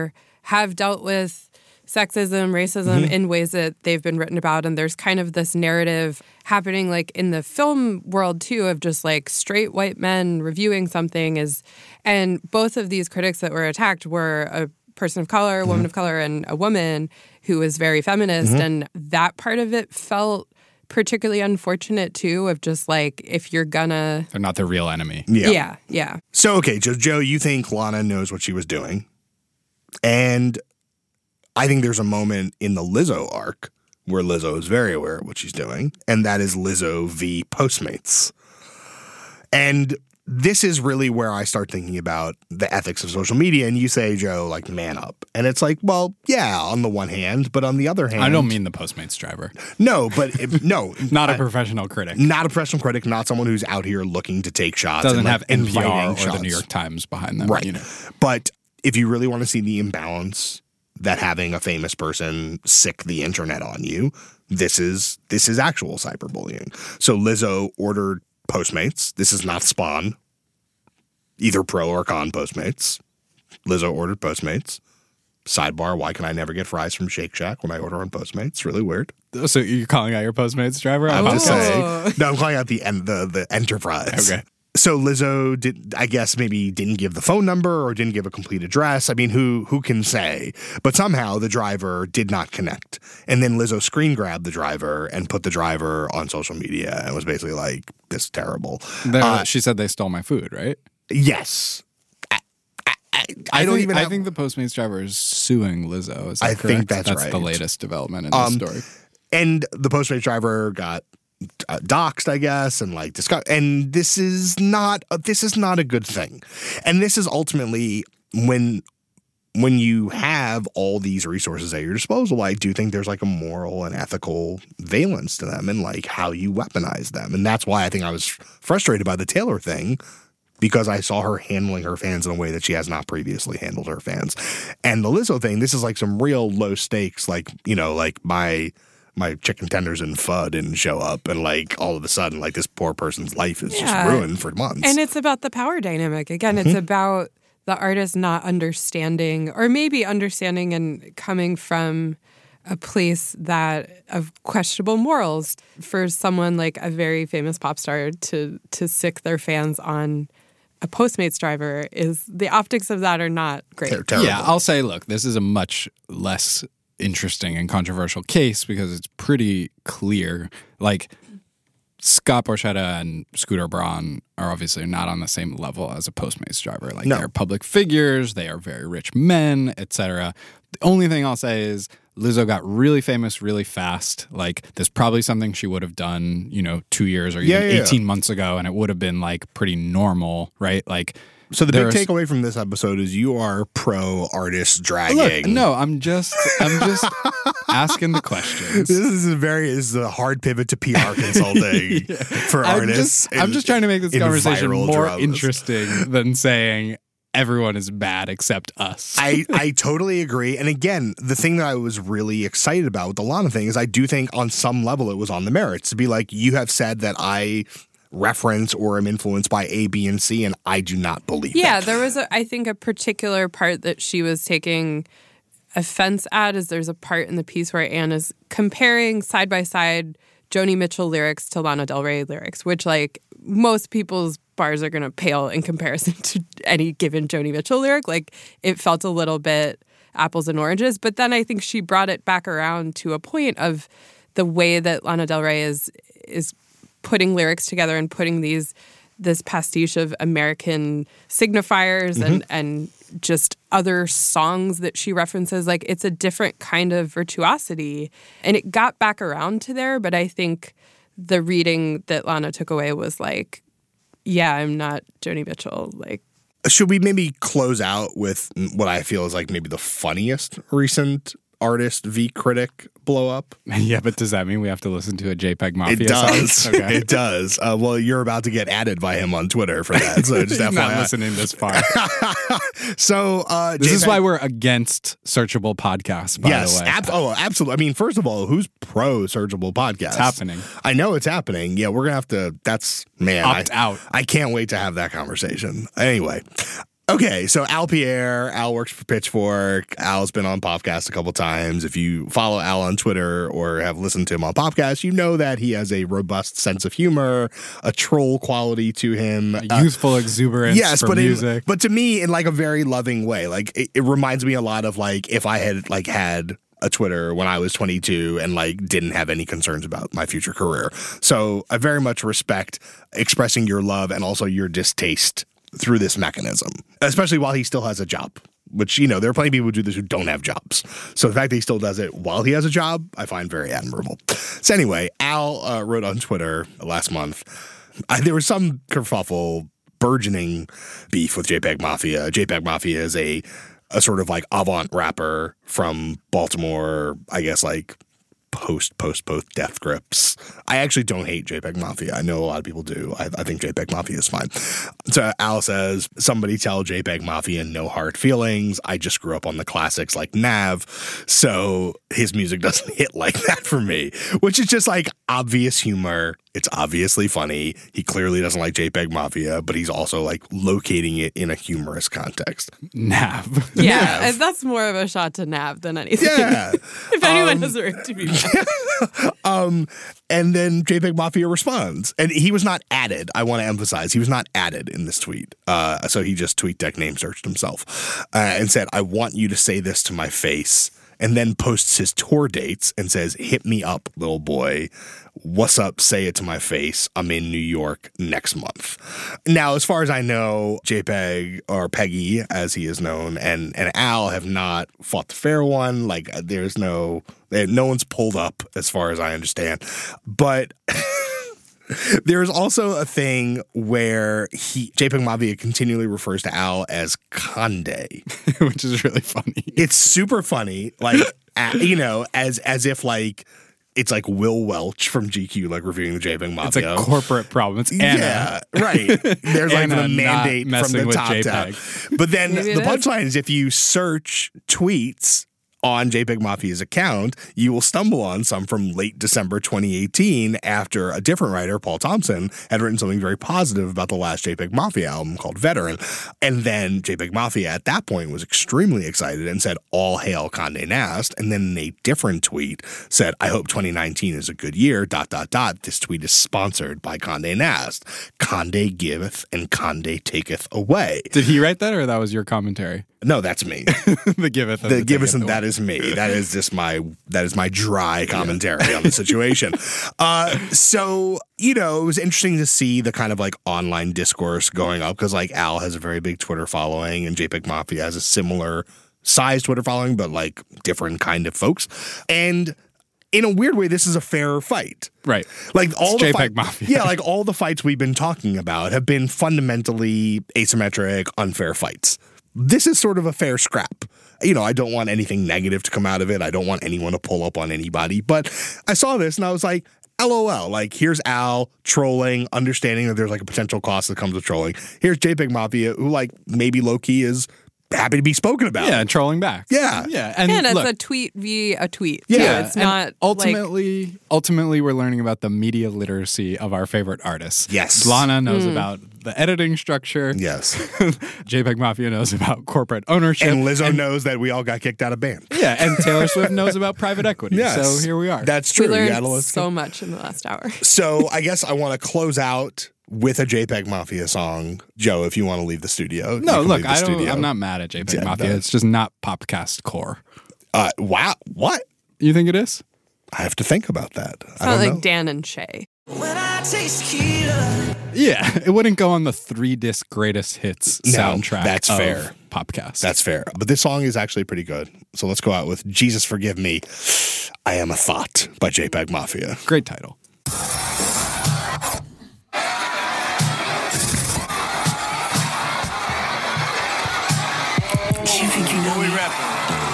have dealt with sexism, racism in ways that they've been written about. And there's kind of this narrative happening like in the film world too of just like straight white men reviewing something and both of these critics that were attacked were a person of color, a woman of color, and a woman who was very feminist. And that part of it felt particularly unfortunate too, of just like, if you're gonna... They're not the real enemy. Yeah. So, okay, Joe, you think Lana knows what she was doing. And I think there's a moment in the Lizzo arc where Lizzo is very aware of what she's doing, and that is Lizzo v. Postmates. And this is really where I start thinking about the ethics of social media. And you say, Joe, like, man up. And it's like, well, yeah, on the one hand, but on the other hand... I don't mean the Postmates driver. No, but no. Not a professional critic. Not a professional critic, not someone who's out here looking to take shots. Doesn't and, have like, NPR or shots. the New York Times behind them. Right. You know. But if you really want to see the imbalance that having a famous person sick the internet on you, this is actual cyberbullying. So Lizzo ordered Postmates. This is not Spawn, either pro or con Postmates. Lizzo ordered Postmates. Sidebar, why can I never get fries from Shake Shack when I order on Postmates? Really weird. So you're calling out your Postmates driver? I'm just saying. No, I'm calling out the enterprise. Okay. So Lizzo didn't give the phone number or didn't give a complete address. I mean, who can say? But somehow the driver did not connect. And then Lizzo screen grabbed the driver and put the driver on social media and was basically like, this is terrible. She said they stole my food, right? Yes. I think the Postmates driver is suing Lizzo. Is that I correct? think that's right. That's the latest development in this story. And the Postmates driver got doxxed, I guess, and like discussed. And this is not a good thing. And this is ultimately when you have all these resources at your disposal, I do think there's like a moral and ethical valence to them and like how you weaponize them. And that's why I think I was frustrated by the Taylor thing, because I saw her handling her fans in a way that she has not previously handled her fans. And the Lizzo thing, this is like some real low stakes, like, you know, like my chicken tenders and pho didn't show up, and like all of a sudden, like this poor person's life is just ruined for months. And it's about the power dynamic. Again, it's about the artist not understanding, or maybe understanding and coming from a place that of questionable morals for someone like a very famous pop star to sick their fans on a Postmates driver. Is the optics of that are not great. They're terrible. Yeah, I'll say, look, this is a much less interesting and controversial case because it's pretty clear. Like, Scott Borchetta and Scooter Braun are obviously not on the same level as a Postmates driver. Like, they're public figures, they are very rich men, etc. The only thing I'll say is Lizzo got really famous really fast. Like, there's probably something she would have done, 2 years or even 18 months ago, and it would have been like pretty normal, right? Like, so the big takeaway from this episode is you are pro artist dragging. Look, no, I'm just asking the questions. This is a hard pivot to PR consulting for artists. I'm just trying to make this conversation more dramas. Interesting than saying everyone is bad except us. I totally agree. And again, the thing that I was really excited about with the Lana thing is I do think on some level it was on the merits to be like, you have said that I reference or am influenced by A, B, and C, and I do not believe that. There was, I think, a particular part that she was taking offense at is there's a part in the piece where Anne is comparing side by side Joni Mitchell lyrics to Lana Del Rey lyrics, which, like, most people's bars are going to pale in comparison to any given Joni Mitchell lyric. Like, it felt a little bit apples and oranges. But then I think she brought it back around to a point of the way that Lana Del Rey is putting lyrics together and putting this pastiche of American signifiers and just other songs that she references. Like, it's a different kind of virtuosity. And it got back around to there, but I think the reading that Lana took away was like, yeah, I'm not Joni Mitchell. Like, should we maybe close out with what I feel is like maybe the funniest recent artist v critic blow up? Yeah, but does that mean we have to listen to a JPEG Mafia It does. song? Okay. It does. Well, you're about to get added by him on Twitter for that. So just He's not FYI. listening this far. So this is why we're against searchable podcasts, by the way. Absolutely. I mean, first of all, who's pro searchable podcasts? It's happening. I know it's happening. Yeah, we're going to have to, that's, man. Opt out. I can't wait to have that conversation. Anyway. Okay, so Al Pierre. Al works for Pitchfork. Al's been on Popcast a couple times. If you follow Al on Twitter or have listened to him on Popcast, you know that he has a robust sense of humor, a troll quality to him. Youthful exuberance for music. But to me, in like a very loving way. Like, it reminds me a lot of like if I had like had a Twitter when I was 22 and like didn't have any concerns about my future career. So I very much respect expressing your love and also your distaste through this mechanism, especially while he still has a job, which, there are plenty of people who do this who don't have jobs. So the fact that he still does it while he has a job, I find very admirable. So anyway, Al wrote on Twitter last month, there was some kerfuffle, burgeoning beef with JPEG Mafia. JPEG Mafia is a sort of like avant rapper from Baltimore, I guess like post Death Grips. I actually don't hate JPEG Mafia. I know a lot of people do. I think JPEG Mafia is fine. So Al says, somebody tell JPEG Mafia no hard feelings. I just grew up on the classics like Nav, so his music doesn't hit like that for me, which is just like obvious humor. It's obviously funny. He clearly doesn't like JPEG Mafia, but he's also like locating it in a humorous context. Nav. Yeah, Nav. that's more of a shot to Nav than anything. Yeah. If anyone has a right to be mad. And then JPEG Mafia responds. And he was not added. I want to emphasize, he was not added in this tweet. So he just TweetDeck name searched himself and said, I want you to say this to my face. And then posts his tour dates and says, hit me up, little boy. What's up? Say it to my face. I'm in New York next month. Now, as far as I know, JPEG, or Peggy, as he is known, and Al have not fought the fair one. Like, there's no one's pulled up, as far as I understand. But there's also a thing where JPEG Mafia continually refers to Al as Conde, which is really funny. It's super funny, like as if like it's like Will Welch from GQ, like reviewing the JPEG Mafia. It's a corporate problem. It's Anna. Yeah, right. There's like Anna the mandate not from the messing top with down. JPEG. But then Maybe the it is. punchline is if you search tweets on JPEG Mafia's account, you will stumble on some from late December 2018 after a different writer, Paul Thompson, had written something very positive about the last JPEG Mafia album called Veteran. And then JPEG Mafia at that point was extremely excited and said, all hail Condé Nast. And then in a different tweet said, I hope 2019 is a good year, ... This tweet is sponsored by Condé Nast. Condé giveth and Condé taketh away. Did he write that, or that was your commentary? No, that's me. The giveth and The the giveth taketh and away. that is me. That is just my dry commentary on the situation. So, you know, it was interesting to see the kind of like online discourse going up because like Al has a very big Twitter following and JPEG Mafia has a similar size Twitter following, but like different kind of folks. And in a weird way, this is a fair fight. Right. Like all the JPEG Mafia. Yeah, like all the fights we've been talking about have been fundamentally asymmetric, unfair fights. This is sort of a fair scrap. You know, I don't want anything negative to come out of it. I don't want anyone to pull up on anybody. But I saw this and I was like, LOL. Like, here's Al trolling, understanding that there's like a potential cost that comes with trolling. Here's JPEG Mafia, who like maybe low-key is happy to be spoken about. Yeah, and trolling back. Yeah. Yeah. And it's look, a tweet via a tweet. Yeah, too. It's and not ultimately we're learning about the media literacy of our favorite artists. Yes. Lana knows about the editing structure. Yes. JPEG Mafia knows about corporate ownership. And Lizzo knows that we all got kicked out of band. Yeah, and Taylor Swift knows about private equity. Yes. So here we are. That's true. We You gotta learned listen. so much in the last hour. So I guess I want to close out with a JPEG Mafia song. Joe, if you want to leave the studio. No, you can look, leave the I don't. studio. I'm not mad at JPEG Yeah, Mafia. no. It's just not Popcast core. Wow. What? You think it is? I have to think about that. It's I not don't like know. Dan and Shay. When I taste tequila. Yeah, it wouldn't go on the 3-disc greatest hits No, soundtrack. that's of fair. Popcast. That's fair. But this song is actually pretty good. So let's go out with Jesus Forgive Me, I Am a Thought by JPEG Mafia. great title. You think you know we rapping?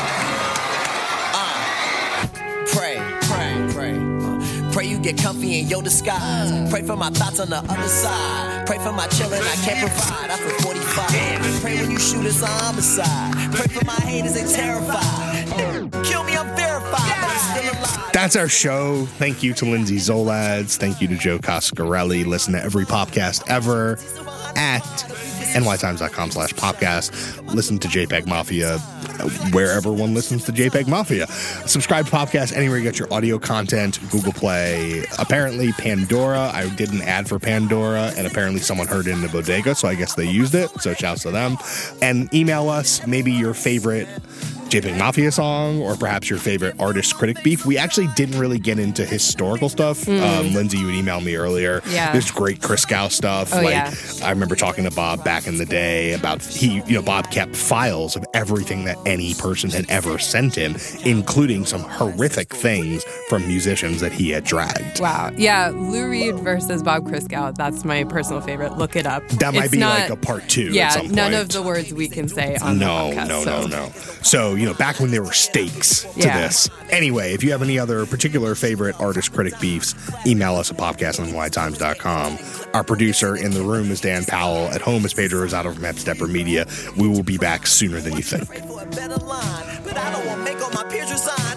Pray you get comfy in your disguise. Pray for my thoughts on the other side. Pray for my children I can't provide. I feel 45. Pray when you shoot us a homicide. Pray for my haters, they terrified. Kill me, I'm verified, but I'm still alive. That's our show. Thank you to Lindsay Zolads. Thank you to Joe Coscarelli. Listen to every podcast ever at nytimes.com/podcast. Listen to JPEG Mafia wherever one listens to JPEG Mafia. Subscribe to Podcast anywhere you get your audio content. Google Play. Apparently Pandora. I did an ad for Pandora, and apparently someone heard it in the bodega, so I guess they used it. So shouts to them. And email us maybe your favorite JPEG Mafia song, or perhaps your favorite artist-critic beef. We actually didn't really get into historical stuff. Lindsay, you had emailed me earlier. Yeah. There's great Christgau stuff. Oh, yeah. I remember talking to Bob back in the day about Bob kept files of everything that any person had ever sent him, including some horrific things from musicians that he had dragged. Wow. Yeah, Lou Reed versus Bob Christgau. That's my personal favorite. Look it up. That might It's be not- like a part 2 Yeah, at some point. none of the words we can say on the podcast. No. So, back when there were stakes to Yeah. this. Anyway, if you have any other particular favorite artist-critic beefs, email us at podcast@nytimes.com. Our producer in the room is Dan Powell. At home is Pedro Rosado from Epstepper Media. We will be back sooner than you think. For a better line, but I don't want to make all my peers resign.